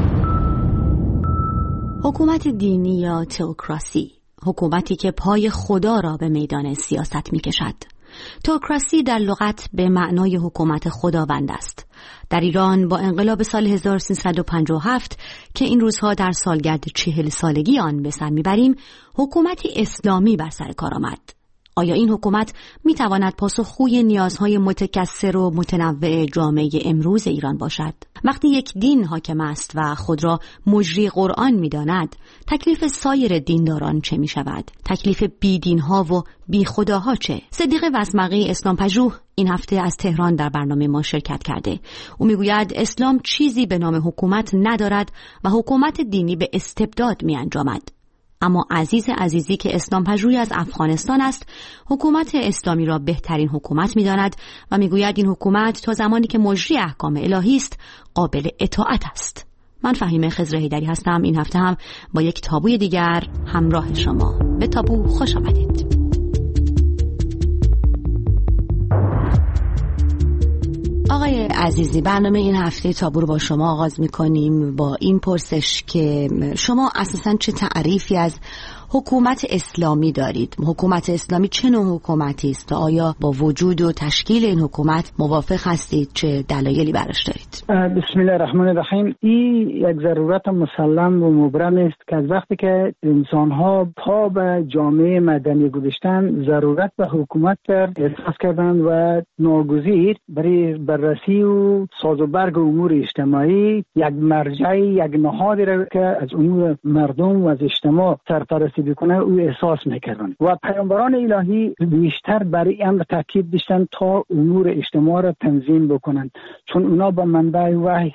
حکومت دینی یا تئوکراسی، حکومتی که پای خدا را به میدان سیاست میکشد. تئوکراسی در لغت به معنای حکومت خداوند است. در ایران با انقلاب سال هزار و سیصد و پنجاه و هفت که این روزها در سالگرد چهل سالگی آن به سر میبریم، حکومتی اسلامی بر سر کار آمد. آیا این حکومت میتواند پاسخگوی نیازهای متکثر و متنوع جامعه امروز ایران باشد؟ وقتی یک دین حاکم است و خود را مجری قرآن می‌داند، تکلیف سایر دینداران چه می‌شود؟ تکلیف بی‌دین‌ها و بی‌خداها چه؟ صدیق وسمقی اسلام پژوه این هفته از تهران در برنامه ما شرکت کرده. او میگوید اسلام چیزی به نام حکومت ندارد و حکومت دینی به استبداد می‌انجامد. اما عزیز عزیزی که اسلام پژوهی از افغانستان است، حکومت اسلامی را بهترین حکومت می‌داند و میگوید این حکومت تا زمانی که مجری احکام الهی است قابل اطاعت است. من فهیمه خضر حیدری هستم. این هفته هم با یک تابوی دیگر همراه شما. به تابو خوش آمدید. آقای عزیزی، برنامه این هفته تابو رو با شما آغاز می‌کنیم با این پرسش که شما اساساً چه تعریفی از حکومت اسلامی دارید؟ حکومت اسلامی چه نوع حکومتی است و آیا با وجود و تشکیل این حکومت موافق هستید؟ چه دلایلی براش دارید؟ بسم الله الرحمن الرحیم. این یک ضرورت مسلم و مبرم است که از وقتی که انسان‌ها پا به جامعه مدنی گذاشتن، ضرورت به حکومت احساس کردند و ناگزیر برای بررسی و سازوبرگ امور اجتماعی یک مرجع، یک نهادی را که از امور مردم و از اجتماع سرپرستی بکنه او احساس میکردن و پیامبران الهی بیشتر برای امر تاکید داشتن تا امور اجتماع را تنظیم بکنن، چون اونا با منبع وحی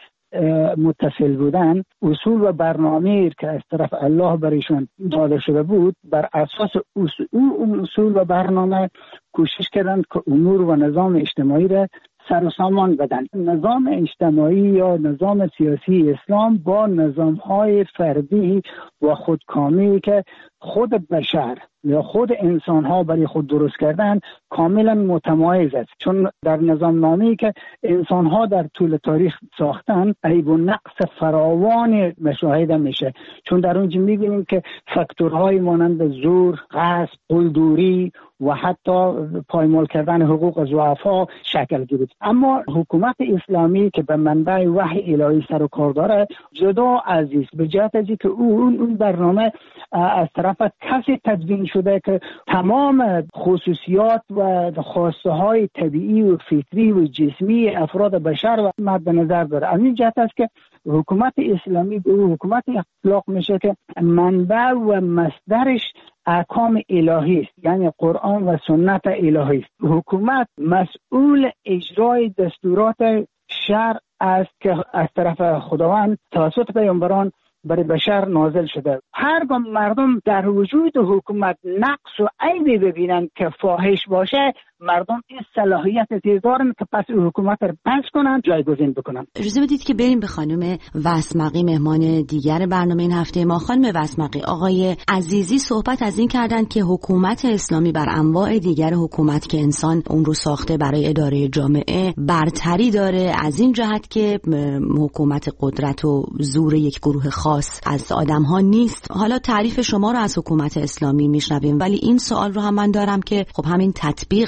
متصل بودن. اصول و برنامه که از طرف الله برایشون داده شده بود، بر اساس اون اصول و برنامه کوشش کردند که امور و نظام اجتماعی را سر و سامان بدن. نظام اجتماعی یا نظام سیاسی اسلام با نظام‌های فردی و خودکامی که خود بشر یا خود انسان‌ها برای خود درست کردن کاملا متمایز است، چون در نظام نامی که انسان‌ها در طول تاریخ ساختن عیب و نقص فراوان مشاهده میشه، چون در اونجا می‌بینیم که فاکتورهای مانند زور، غصب، قلدری و حتی پایمال کردن حقوق ضعفا شکل گرفت. اما حکومت اسلامی که به منبع وحی الهی سر و کار داره جدا عزیز به جهت از که اون اون برنامه از طرف کسی تدوین شده که تمام خصوصیات و خواسته های طبیعی و فطری و جسمی افراد بشر و مد نظر داره. از این جهت است که حکومت اسلامی به حکومت اطلاق میشه که منبع و مصدرش احکام الهی است، یعنی قرآن و سنت الهی است. حکومت مسئول اجرای دستورات شرع است که از طرف خداوند توسط پیامبران برای بشر نازل شده. هرگاه مردم در وجود حکومت نقص و عیبی ببینند که فاحش باشه، مردم این صلاحیت دارن که پس حکومت رو پس کنن، جایگزین بکنن. اجازه بدید که بریم به خانم وسمقی، مهمان دیگر برنامه این هفته ما. خانم وسمقی، آقای عزیزی صحبت از این کردن که حکومت اسلامی بر انواع دیگر حکومت که انسان اون رو ساخته برای اداره جامعه برتری داره، از این جهت که حکومت قدرت و زور یک گروه خاص از آدم ها نیست. حالا تعریف شما رو از حکومت اسلامی میشنویم، ولی این سوال رو هم من دارم که خب همین تطبیق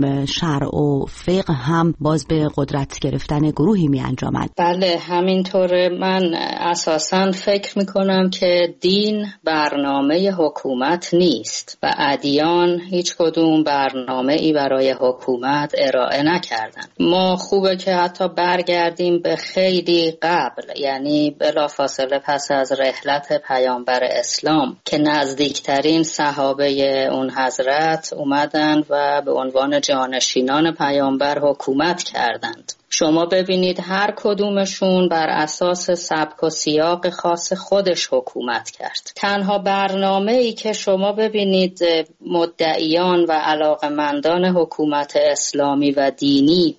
شرع و فقه هم باز به قدرت گرفتن گروهی می انجامد. بله همینطوره. من اساساً فکر میکنم که دین برنامه حکومت نیست و ادیان هیچ کدوم برنامه ای برای حکومت ارائه نکردن. ما خوبه که حتی برگردیم به خیلی قبل، یعنی بلافاصله پس از رحلت پیامبر اسلام که نزدیکترین صحابه اون حضرت اومدن و به عنوان جانشینان پیامبر حکومت کردند. شما ببینید هر کدومشون بر اساس سبک و سیاق خاص خودش حکومت کرد. تنها برنامه‌ای که شما ببینید مدعیان و علاقمندان حکومت اسلامی و دینی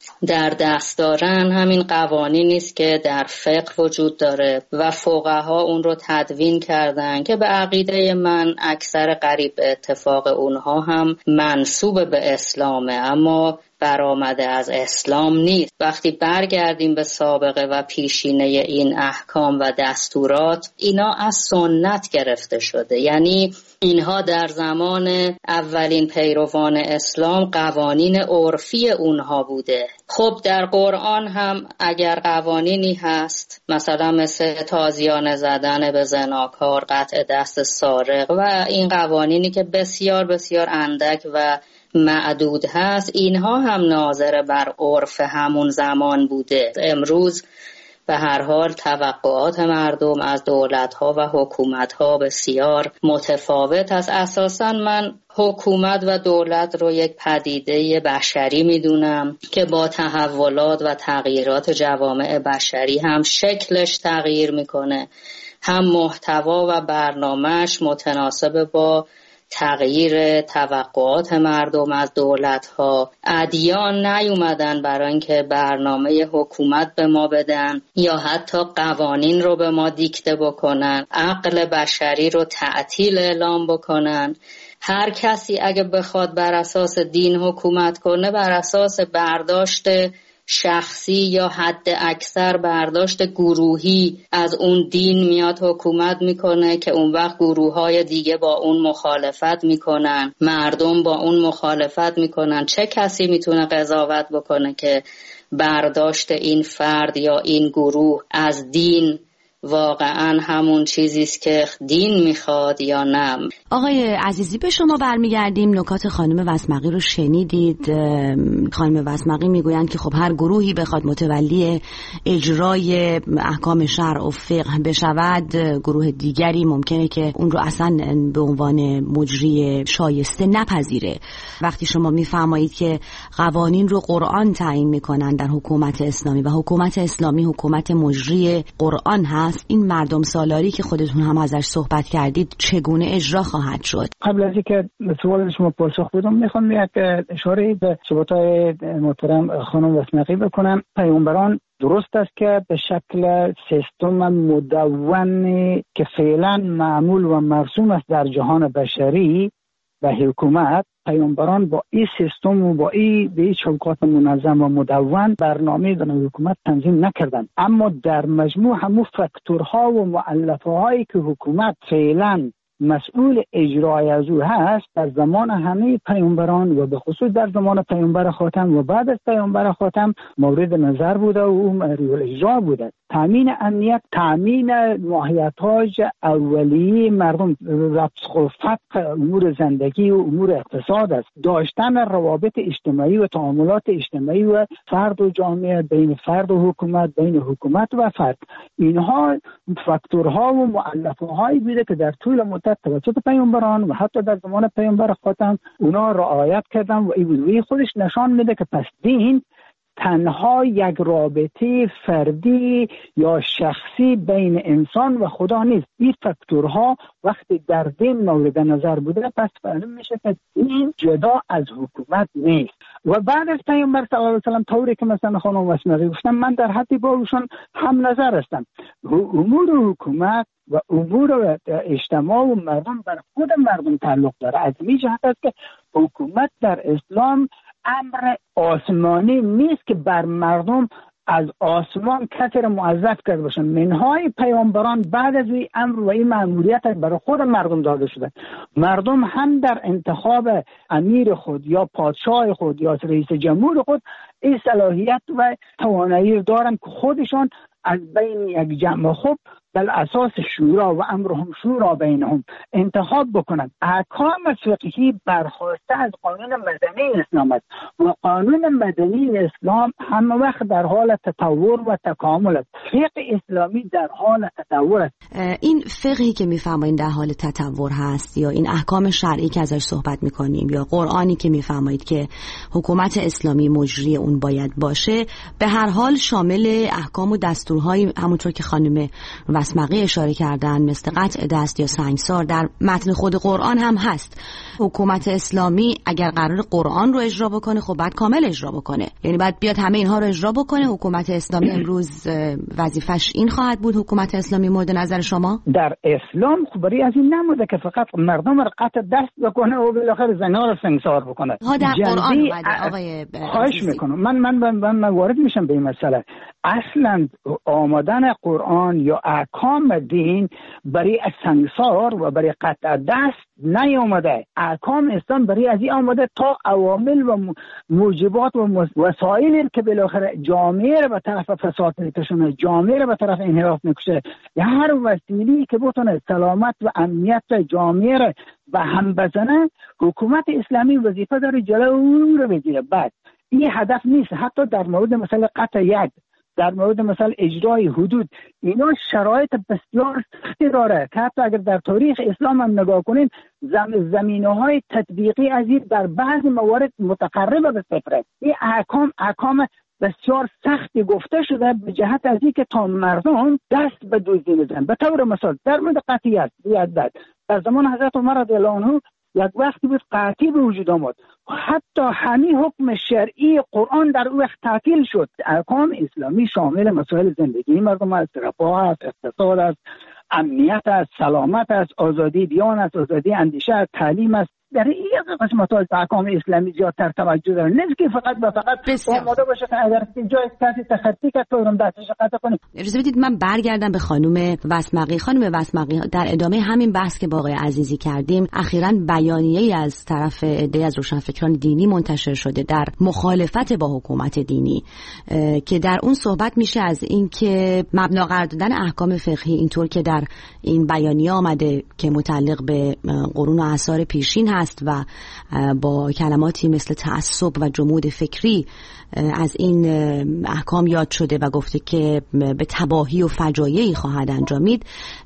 در دست دارن همین قوانینی است که در فقه وجود داره و فقها اون رو تدوین کردن که به عقیده من اکثر قریب به اتفاق اونها هم منسوب به اسلامه، اما برآمده از اسلام نیست. وقتی برگردیم به سابقه و پیشینه این احکام و دستورات، اینا از سنت گرفته شده، یعنی اینها در زمان اولین پیروان اسلام قوانین عرفی اونها بوده. خب در قرآن هم اگر قوانینی هست مثلا مثل تازیانه زدن به زناکار، قطع دست سارق و این قوانینی که بسیار بسیار اندک و معدود هست، اینها هم ناظر بر عرف همون زمان بوده. امروز به هر حال توقعات مردم از دولت‌ها و حکومت‌ها بسیار متفاوت است. اساساً من حکومت و دولت رو یک پدیده بشری میدونم که با تحولات و تغییرات جوامع بشری هم شکلش تغییر میکنه، هم محتوا و برنامه‌اش متناسب با تغییر توقعات مردم از دولت‌ها. ادیان نیومدن برای اینکه برنامه حکومت به ما بدن یا حتی قوانین رو به ما دیکته بکنن، عقل بشری رو تعطیل اعلام بکنن. هر کسی اگه بخواد بر اساس دین حکومت کنه، بر اساس برداشت شخصی یا حد اکثر برداشت گروهی از اون دین میاد حکومت میکنه که اون وقت گروه‌های دیگه با اون مخالفت میکنن، مردم با اون مخالفت میکنن. چه کسی میتونه قضاوت بکنه که برداشت این فرد یا این گروه از دین واقعا همون چیزی است که دین میخواد یا نه؟ آقای عزیزی به شما برمیگردیم. نکات خانم وسمقی رو شنیدید. خانم وسمقی میگویند که خب هر گروهی بخواد متولی اجرای احکام شرع و فقه بشود، گروه دیگری ممکنه که اون رو اصلا به عنوان مجری شایسته نپذیره. وقتی شما میفرمایید که قوانین رو قرآن تعیین میکنن در حکومت اسلامی و حکومت اسلامی حکومت مجری قرآن هست، این مردم سالاری که خودتون هم ازش صحبت کردید چگونه اجرا خواهد شد؟ قبل از اینکه سوال شما پاسخ بدم، میخوام یک اشاره به صحبت‌های محترم خانم وسمقی بکنم. پیامبران درست است که به شکل سیستم مدون که فعلا معمول و مرسوم است در جهان بشری و حکومت، پیامبران با این سیستم و با این به این چوکات منظم و مدون برنامه در حکومت تنظیم نکردن، اما در مجموع همون فاکتورها و مؤلفه هایی که حکومت فعلا مسئول اجرای از او هست در زمان همه پیامبران و به خصوص در زمان پیامبر خاتم و بعد از پیامبر خاتم مورد نظر بوده و او مورد اجرا بوده. تامین امنیت، تامین ماهیت‌های اولیه مردم، رفع و فتق امور زندگی و امور اقتصاد است، داشتن روابط اجتماعی و تعاملات اجتماعی و فرد و جامعه، بین فرد و حکومت، بین حکومت و فرد. اینها فاکتورها و مؤلفه‌هایی بوده که در طول مدت توسط پیامبران و حتی در زمان پیامبر خاتم اونا رعایت کردن و این خودش نشان میده که پس دین تنها یک رابطه فردی یا شخصی بین انسان و خدا نیست. این فاکتورها وقتی در دین مورد نظر بوده پس معلوم میشه که این جدا از حکومت نیست. و بعد از پیامبر صلی الله علیه و سلم طوری که مثلا خانم وسمقی گفتم من در حدی با ایشون هم نظر هستم. امور حکومت و امور اجتماع و مردم بر خود مردم تعلق داره. از این جهت است که حکومت در اسلام امر آسمانی نیست که بر مردم از آسمان کسی را موظف کرده باشن. منهای پیامبران بعد از این امر و این مأموریت برای خود مردم داده شده. مردم هم در انتخاب امیر خود یا پادشاه خود یا رئیس جمهور خود این صلاحیت و توانایی دارن که خودشان از بین یک جمع خوب بل اساس شورا و امرهم شورا بینهم انتخاب بکنند. احکام فقهی برخواسته از قانون مدنی اسلام است و قانون مدنی اسلام همه وقت در حال تطور و تکامل است. فقه اسلامی در حال تطور است. این فقهی که میفرمایید در حال تطور هست یا این احکام شرعی که ازش صحبت میکنیم یا قرآنی که میفرمایید که حکومت اسلامی مجری اون باید باشه، به هر حال شامل احکام و دستورهای همونطور که خانم وسمقی اشاره کردن مثل قطع دست یا سنگسار در متن خود قرآن هم هست. حکومت اسلامی اگر قرار قرآن رو اجرا بکنه خب باید کامل اجرا بکنه، یعنی باید بیاد همه اینها رو اجرا بکنه. حکومت اسلامی امروز وظیفش این خواهد بود؟ حکومت اسلامی مورد نظر شما؟ در اسلام خبری از این نموده که فقط مردم رو قطع دست بکنه و بالاخره زنا رو سنگسار بکنه. ها در قرآن اومده آقای خواهش میکنم من من من, من, من وارد میشم به این مسئله. اصلا آمدن قرآن یا احکام دین برای سنگسار و برای قطع دست نیامده. احکام اسلام برای از این آمده تا عوامل و موجبات و وسایلی که بالاخره جامعه رو به طرف فساد میکشونه، جامعه رو به طرف انحراف میکشه، یا هر وسیله‌ای که بتونه سلامت و امنیت جامعه رو به هم بزنه، حکومت اسلامی وظیفه داره جلو اون رو بگیره. بعد این هدف نیست. حتی در مورد مثلا قطع ید، در مورد مثلا اجرای حدود، اینا شرایط بسیار سختی داره که حتی اگر در تاریخ اسلام هم نگاه کنیم زم زمینه‌های تطبیقی از این در بعض موارد متقرب به صفر. این احکام احکام بسیار سختی گفته شده به جهت از این که تا مردم دست به دزدی بزنن. به طور مثال در مورد قطعیت بیاد در زمان حضرت عمر رضی الله عنه یک وقتی بود قطعی به وجود آمد، حتی همین حکم شرعی قرآن در او وقت تعطیل شد. احکام اسلامی شامل مسائل زندگی مردم است، رفاه است، اقتصاد است، امنیت است، سلامت است، آزادی بیان است، آزادی اندیشه است، تعلیم است. در این قسمت از احکام اسلامی زیادتر توجه داره. نه که فقط و فقط آماده باشه که اگر جای کسی تخطی کرد تو دستش قطع کنیم. اجازه بدید من برگردم به خانم وسمقی. خانم وسمقی، در ادامه همین بحث که با آقای عزیزی کردیم، اخیراً بیانیه‌ای از طرف عده‌ای از روشنفکران دینی منتشر شده در مخالفت با حکومت دینی که در اون صحبت میشه از اینکه مبنا قرار دادن احکام فقهی اینطور که در این بیانیه آمده که متعلق به قرون و اعصار پیشین است و با کلماتی مثل تعصب و جمود فکری از این احکام یاد شده و گفته که به تباهی و فجایعی خواهد انجامید.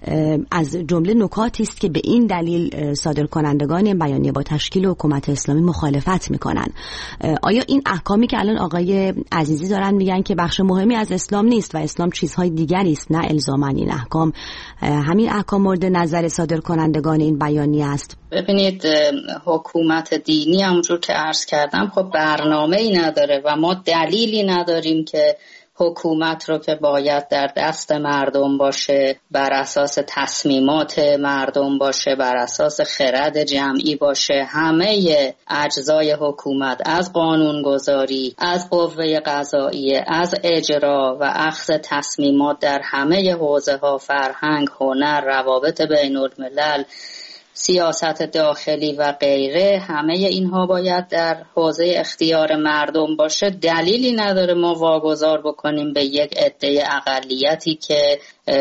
از جمله نکاتی است که به این دلیل صادر کنندگان این بیانیه با تشکیل حکومت اسلامی مخالفت میکنن. آیا این احکامی که الان آقای عزیزی دارن میگن که بخش مهمی از اسلام نیست و اسلام چیزهای دیگری است، نه الزاما این احکام همین احکام مورد نظر صادر کنندگان این بیانیه است؟ ببینید، حکومت دینی همونجور که عرض کردم خب برنامه‌ای نداره و ما دلیلی نداریم که حکومت رو که باید در دست مردم باشه، بر اساس تصمیمات مردم باشه، بر اساس خرد جمعی باشه، همه اجزای حکومت از قانونگذاری، از قوه قضاییه، از اجرا و اخذ تصمیمات در همه حوزه‌ها، فرهنگ، هنر، روابط بین الملل، سیاست داخلی و غیره، همه اینها باید در حوزه اختیار مردم باشه. دلیلی نداره ما واگذار بکنیم به یک عده اقلیتی که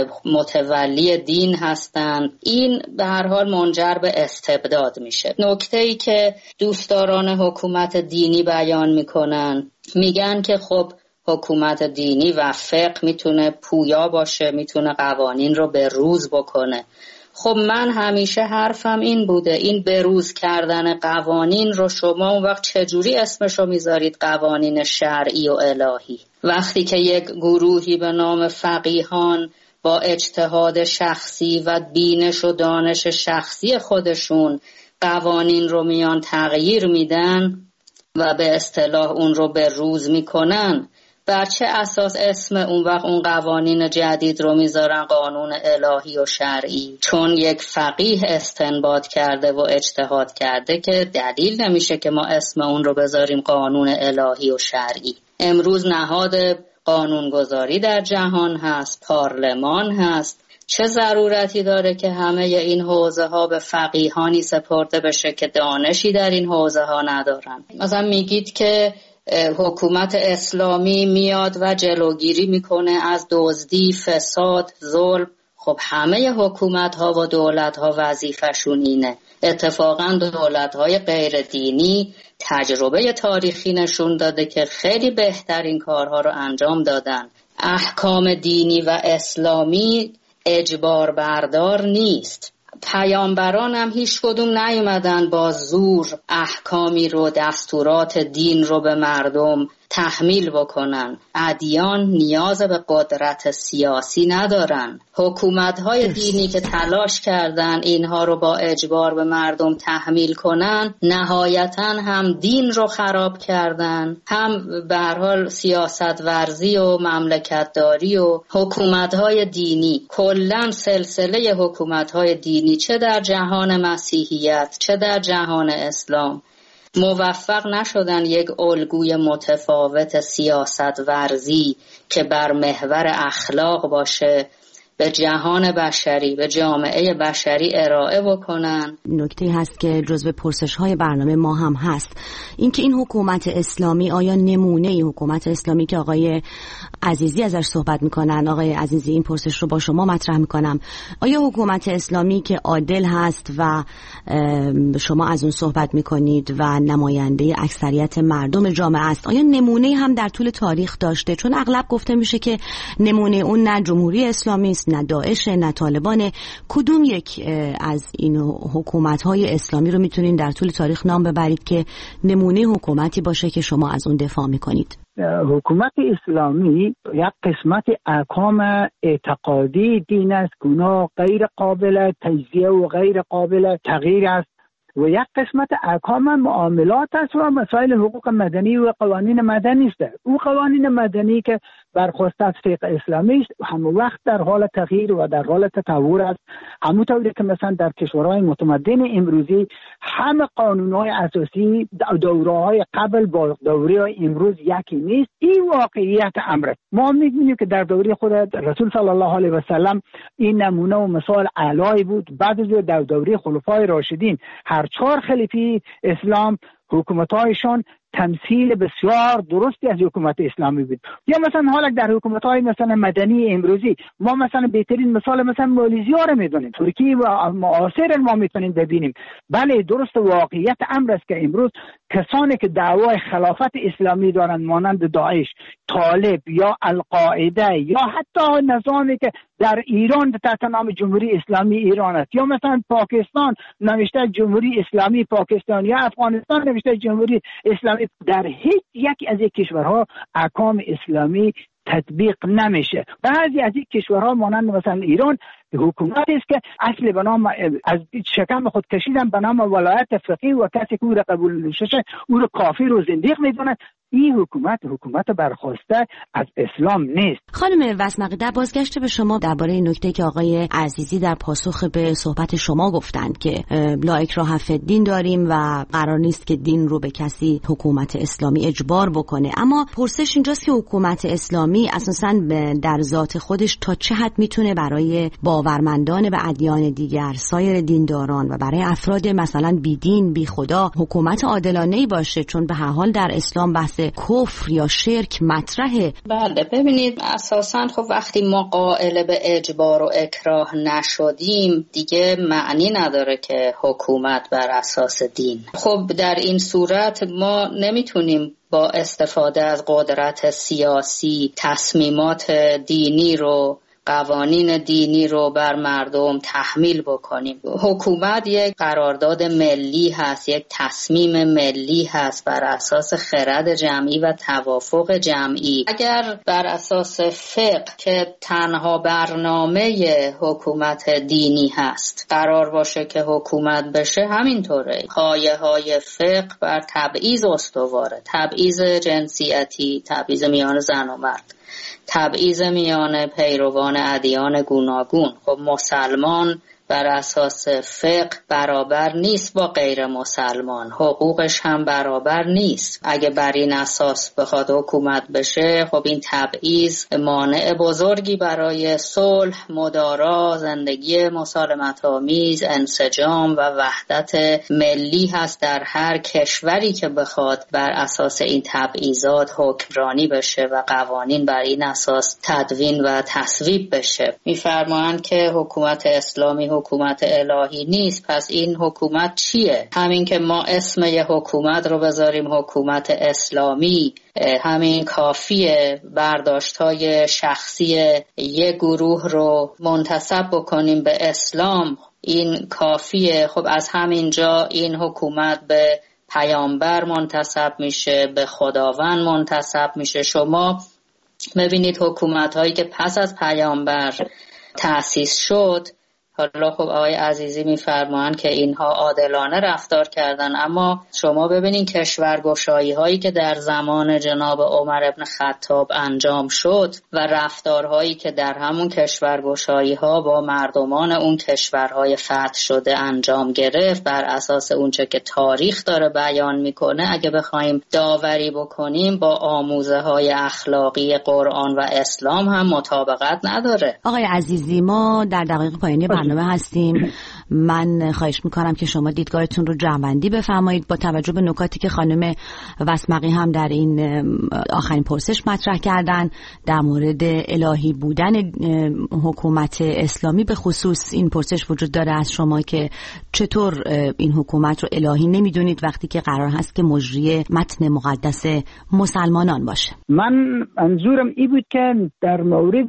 متولی دین هستند. این به هر حال منجر به استبداد میشه. نکته‌ای که دوستداران حکومت دینی بیان میکنن، میگن که خب حکومت دینی و فقه میتونه پویا باشه، میتونه قوانین رو به روز بکنه. خب من همیشه حرفم این بوده، این بروز کردن قوانین رو شما اون وقت چجوری اسمشو میذارید قوانین شرعی و الهی؟ وقتی که یک گروهی به نام فقیهان با اجتهاد شخصی و بینش و دانش شخصی خودشون قوانین رو میان تغییر میدن و به اصطلاح اون رو به روز میکنن، بر چه اساس اسم اون وقت اون قوانین جدید رو میذارن قانون الهی و شرعی؟ چون یک فقیه استنباط کرده و اجتهاد کرده که دلیل نمیشه که ما اسم اون رو بذاریم قانون الهی و شرعی. امروز نهاد قانونگذاری در جهان هست، پارلمان هست، چه ضرورتی داره که همه این حوزه ها به فقیهانی سپرده بشه که دانشی در این حوزه ها ندارن؟ مثلا میگید که حکومت اسلامی میاد و جلوگیری میکنه از دزدی، فساد، ظلم. خب همه حکومت ها و دولت ها وظیفشون اینه. اتفاقا دولت های غیر دینی تجربه تاریخی نشون داده که خیلی بهترین کارها رو انجام دادن. احکام دینی و اسلامی اجبار بردار نیست. پیامبران هم هیچ کدوم نیومدن با زور احکامی رو، دستورات دین رو به مردم تحمیل بکنن. ادیان نیاز به قدرت سیاسی ندارن. حکومت‌های دینی که تلاش کردن اینها رو با اجبار به مردم تحمیل کنن، نهایتاً هم دین رو خراب کردن، هم به هر حال سیاست ورزی و مملکتداری و حکومت‌های دینی، کلاً سلسله حکومت‌های دینی چه در جهان مسیحیت چه در جهان اسلام موفق نشدن یک الگوی متفاوت سیاست ورزی که بر محور اخلاق باشه به جهان بشری، به جامعه بشری ارائه بکنن. نکته هست که جزو پرسش‌های برنامه ما هم هست، اینکه این حکومت اسلامی آیا نمونه حکومت اسلامی که آقای عزیزی ازش صحبت میکنن، آقای عزیزی این پرسش رو با شما مطرح میکنم، آیا حکومت اسلامی که عادل هست و شما از اون صحبت میکنید و نماینده اکثریت مردم جامعه است، آیا نمونه هم در طول تاریخ داشته؟ چون اغلب گفته میشه که نمونه اون نه جمهوری اسلامی است، نه داعش، نه طالبان. کدوم یک از این حکومت‌های اسلامی رو میتونین در طول تاریخ نام ببرید که نمونه حکومتی باشه که شما از اون دفاع میکنید؟ حکومت اسلامی یک قسمت احکام اعتقادی دین است، گناه غیر قابل تجزیه و غیر قابل تغییر است، و یک قسمت احکام معاملات است و مسائل حقوق مدنی و قوانین مدنی است. اون قوانین مدنی که برخواسته از فقه اسلامی است هم وقت در حال تغییر و در حال تطور است، همونطوری که مثلا در کشورهای متمدن امروزی همه قانونهای اساسی دوره‌های قبل با دوره امروز یکی نیست. این واقعیت امر. ما می‌بینیم که در دوره خود رسول صلی الله علیه و سلم این نمونه و مثال اعلایی بود. بعد از در دوره خلفای راشدین هر چهار خلیفه اسلام حکومت‌هایشان تمثیل بسیار درستی از حکومت اسلامی بود. یا مثلا حالا در حکومت‌های مثلا مدنی امروزی ما مثلا بهترین مثال مثلا مالیزیا رو می‌دونیم، ترکیه و معاصر ما می‌تونیم ببینیم. بله درست، واقعیت امر است که امروز کسانی که دعوای خلافت اسلامی دارند مانند داعش، طالب یا القاعده یا حتی نظامی که در ایران تحت نام جمهوری اسلامی ایران است، یا مثلا پاکستان نوشته جمهوری اسلامی پاکستان، یا افغانستان نوشته جمهوری اسلامی، در هیچ یک از این کشورها احکام اسلامی تطبیق نمیشه. بعضی از این کشورها مانند مثلا ایران حکومت است که اصل به نام از شکم خود کشیدن به نام ولایت فقیه و کسی که او را قبول نشه او را کافر و زندیق میدونن. این حکومت حکومت برخواسته از اسلام نیست. خانم وسمقی، در بازگشت به شما درباره این نکته که آقای عزیزی در پاسخ به صحبت شما گفتند که لا اکراه فی الدین داریم و قرار نیست که دین رو به کسی حکومت اسلامی اجبار بکنه، اما پرسش اینجاست که حکومت اسلامی اساساً در ذات خودش تا چه حد میتونه برای باورمندان به ادیان دیگر، سایر دینداران و برای افراد مثلا بی دین بی خدا حکومت عادلانه‌ای باشه؟ چون به هر حال در اسلام بحث کفر یا شرک مطرحه. بله ببینید، اساساً خب وقتی ما قائل به اجبار و اکراه نشدیم دیگه معنی نداره که حکومت بر اساس دین. خب در این صورت ما نمیتونیم با استفاده از قدرت سیاسی تصمیمات دینی رو قوانین دینی رو بر مردم تحمیل بکنیم. حکومت یک قرارداد ملی هست، یک تصمیم ملی هست بر اساس خرد جمعی و توافق جمعی. اگر بر اساس فقه که تنها برنامه حکومت دینی هست قرار باشه که حکومت بشه، همینطوره. پایه های فقه بر تبعیض استواره، تبعیض جنسیتی، تبعیض میان زن و مرد، تبعیض میان پیروان ادیان گوناگون. خب مسلمان بر اساس فقه برابر نیست با غیر مسلمان، حقوقش هم برابر نیست. اگه بر این اساس بخواد حکومت بشه، خب این تبعیض مانع بزرگی برای صلح، مدارا، زندگی مسالمت‌آمیز، انسجام و وحدت ملی هست در هر کشوری که بخواد بر اساس این تبعیضات حکمرانی بشه و قوانین بر این اساس تدوین و تصویب بشه. می‌فرمایند که حکومت اسلامی حکومت الهی نیست. پس این حکومت چیه؟ همین که ما اسم یه حکومت رو بذاریم حکومت اسلامی، همین کافیه. برداشت‌های شخصی یه گروه رو منتسب بکنیم به اسلام، این کافیه. خب از همینجا این حکومت به پیامبر منتسب میشه، به خداوند منتسب میشه. شما ببینید حکومت هایی که پس از پیامبر تأسیس شد، حالا خب آقای عزیزی میفرمایند که اینها عادلانه رفتار کردن، اما شما ببینین کشورگشایی هایی که در زمان جناب عمر ابن خطاب انجام شد و رفتارهایی که در همون کشورگشایی ها با مردمان اون کشورهای فتح شده انجام گرفت، بر اساس اونچه که تاریخ داره بیان میکنه، اگه بخوایم داوری بکنیم با آموزه های اخلاقی قرآن و اسلام هم مطابقت نداره. آقای عزیزی، ما در دقایق پایانی برنامه هستیم. من خواهش میکنم که شما دیدگاهتون رو جمع‌بندی بفرمایید با توجه به نکاتی که خانم وسمقی هم در این آخرین پرسش مطرح کردن در مورد الهی بودن حکومت اسلامی. به خصوص این پرسش وجود داره از شما که چطور این حکومت رو الهی نمیدونید وقتی که قرار هست که مجری متن مقدس مسلمانان باشه. من منظورم این بود که در مورد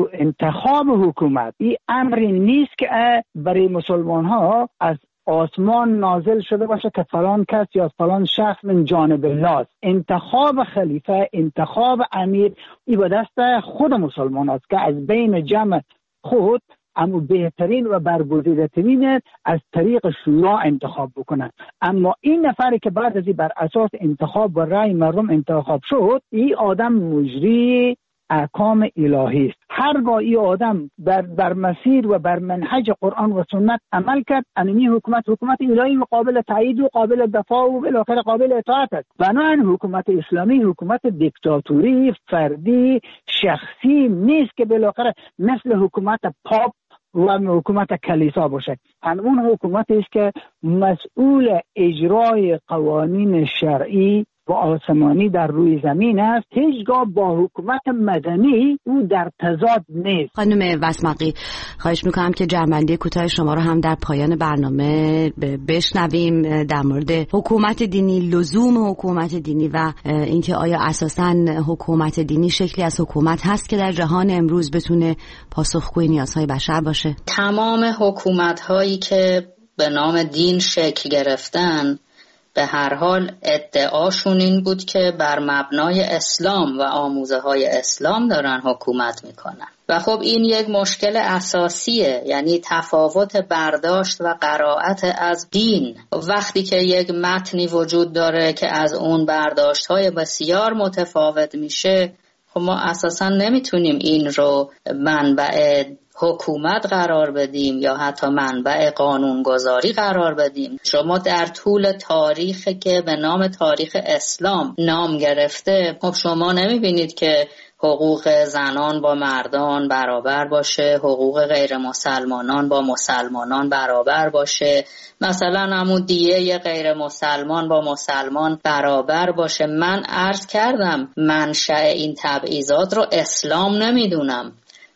انتخاب حکومت این امری نیست که برای مسلمان ها از آسمان نازل شده باشه که فلان کس یا فلان شخص من جانب الله است. انتخاب خلیفه، انتخاب امیر، این به دست خود مسلمان است که از بین جمع خود اما بهترین و برگزیده ترین از طریق شورا انتخاب بکنن. اما این نفری که بعد از این بر اساس انتخاب و رأی مردم انتخاب شد، این آدم مجری احکام الهی است. هرگاه این آدم بر, بر مسیر و بر منهج قرآن و سنت عمل کرد، انمی حکومت حکومت الهی و قابل تایید و قابل دفاع و بالاخره قابل اطاعت است. بنابراین حکومت اسلامی حکومت دیکتاتوری فردی شخصی نیست که بالاخره مثل حکومت پاپ و حکومت کلیسا باشه. اون حکومتی است که مسئول اجرای قوانین شرعی و آسمانی در روی زمین است، هیچگاه با حکومت مدنی او در تضاد نیست. خانم وسمقی، خواهش میکنم که جمع‌بندی کوتاه شما رو هم در پایان برنامه بشنویم در مورد حکومت دینی، لزوم حکومت دینی و اینکه آیا اساساً حکومت دینی شکلی از حکومت هست که در جهان امروز بتونه پاسخگوی نیازهای بشر باشه. تمام حکومت هایی که به نام دین شکل گرفتن به هر حال ادعاشون این بود که بر مبنای اسلام و آموزه های اسلام دارن حکومت میکنن و خب این یک مشکل اساسیه، یعنی تفاوت برداشت و قرائت از دین. وقتی که یک متنی وجود داره که از اون برداشت های بسیار متفاوت میشه، خب ما اساسا نمیتونیم این رو منبع حکومت قرار بدیم یا حتی منبع قانونگذاری قرار بدیم. شما در طول تاریخ که به نام تاریخ اسلام نام گرفته، خب شما نمیبینید که حقوق زنان با مردان برابر باشه، حقوق غیر مسلمانان با مسلمانان برابر باشه، مثلا همون دیه غیر مسلمان با مسلمان برابر باشه. من عرض کردم منشأ این تبعیضات رو اسلام نمیدونم.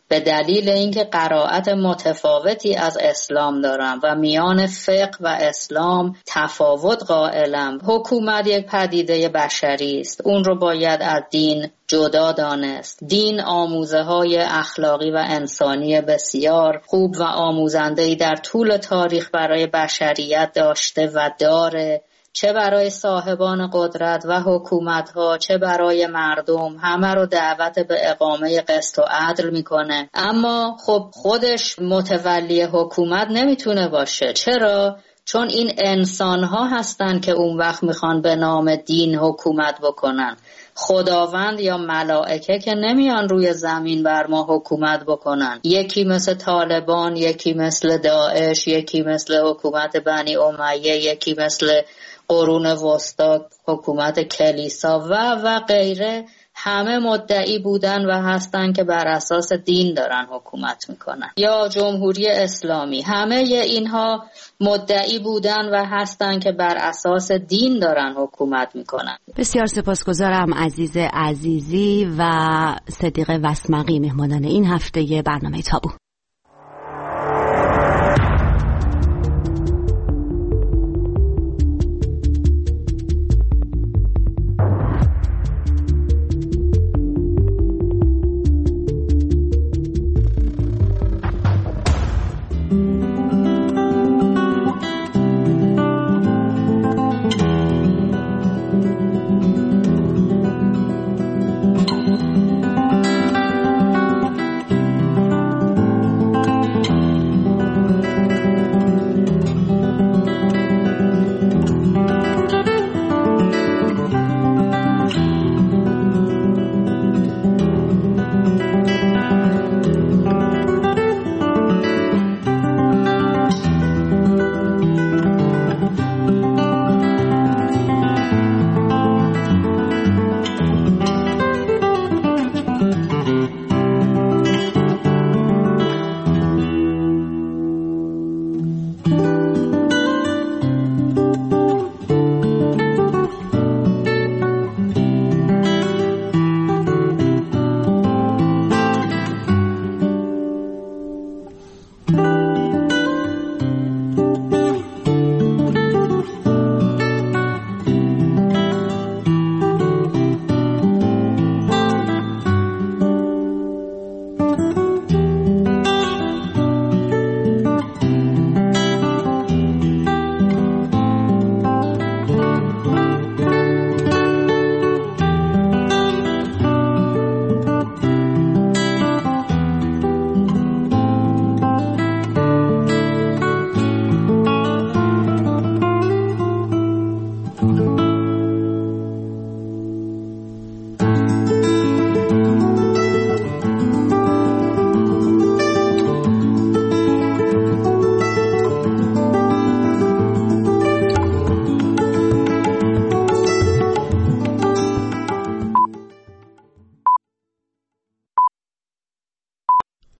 به دلیل اینکه قرائت متفاوتی از اسلام دارم و میان فقه و اسلام تفاوت قائلم. حکومت یک پدیده بشری است، اون رو باید از دین جدا دانست. دین آموزه های اخلاقی و انسانی بسیار خوب و آموزنده‌ای در طول تاریخ برای بشریت داشته و داره، چه برای صاحبان قدرت و حکومت‌ها چه برای مردم، همه رو دعوت به اقامه قسط و عدل میکنه. اما خب خودش متولی حکومت نمیتونه باشه. چرا؟ چون این انسان‌ها هستن که اون وقت میخوان به نام دین حکومت بکنن. خداوند یا ملائکه که نمیان روی زمین بر ما حکومت بکنن. یکی مثل طالبان، یکی مثل داعش، یکی مثل حکومت بنی امیه، یکی مثل قرون وسطا حکومت کلیسا و و غیره، همه مدعی بودن و هستن که بر اساس دین دارن حکومت میکنن. یا جمهوری اسلامی، همه اینها مدعی بودن و هستن که بر اساس دین دارن حکومت میکنن. بسیار سپاسگزارم عزیز عزیزی و صدیق وسمقی، مهمانان این هفته برنامه تابو.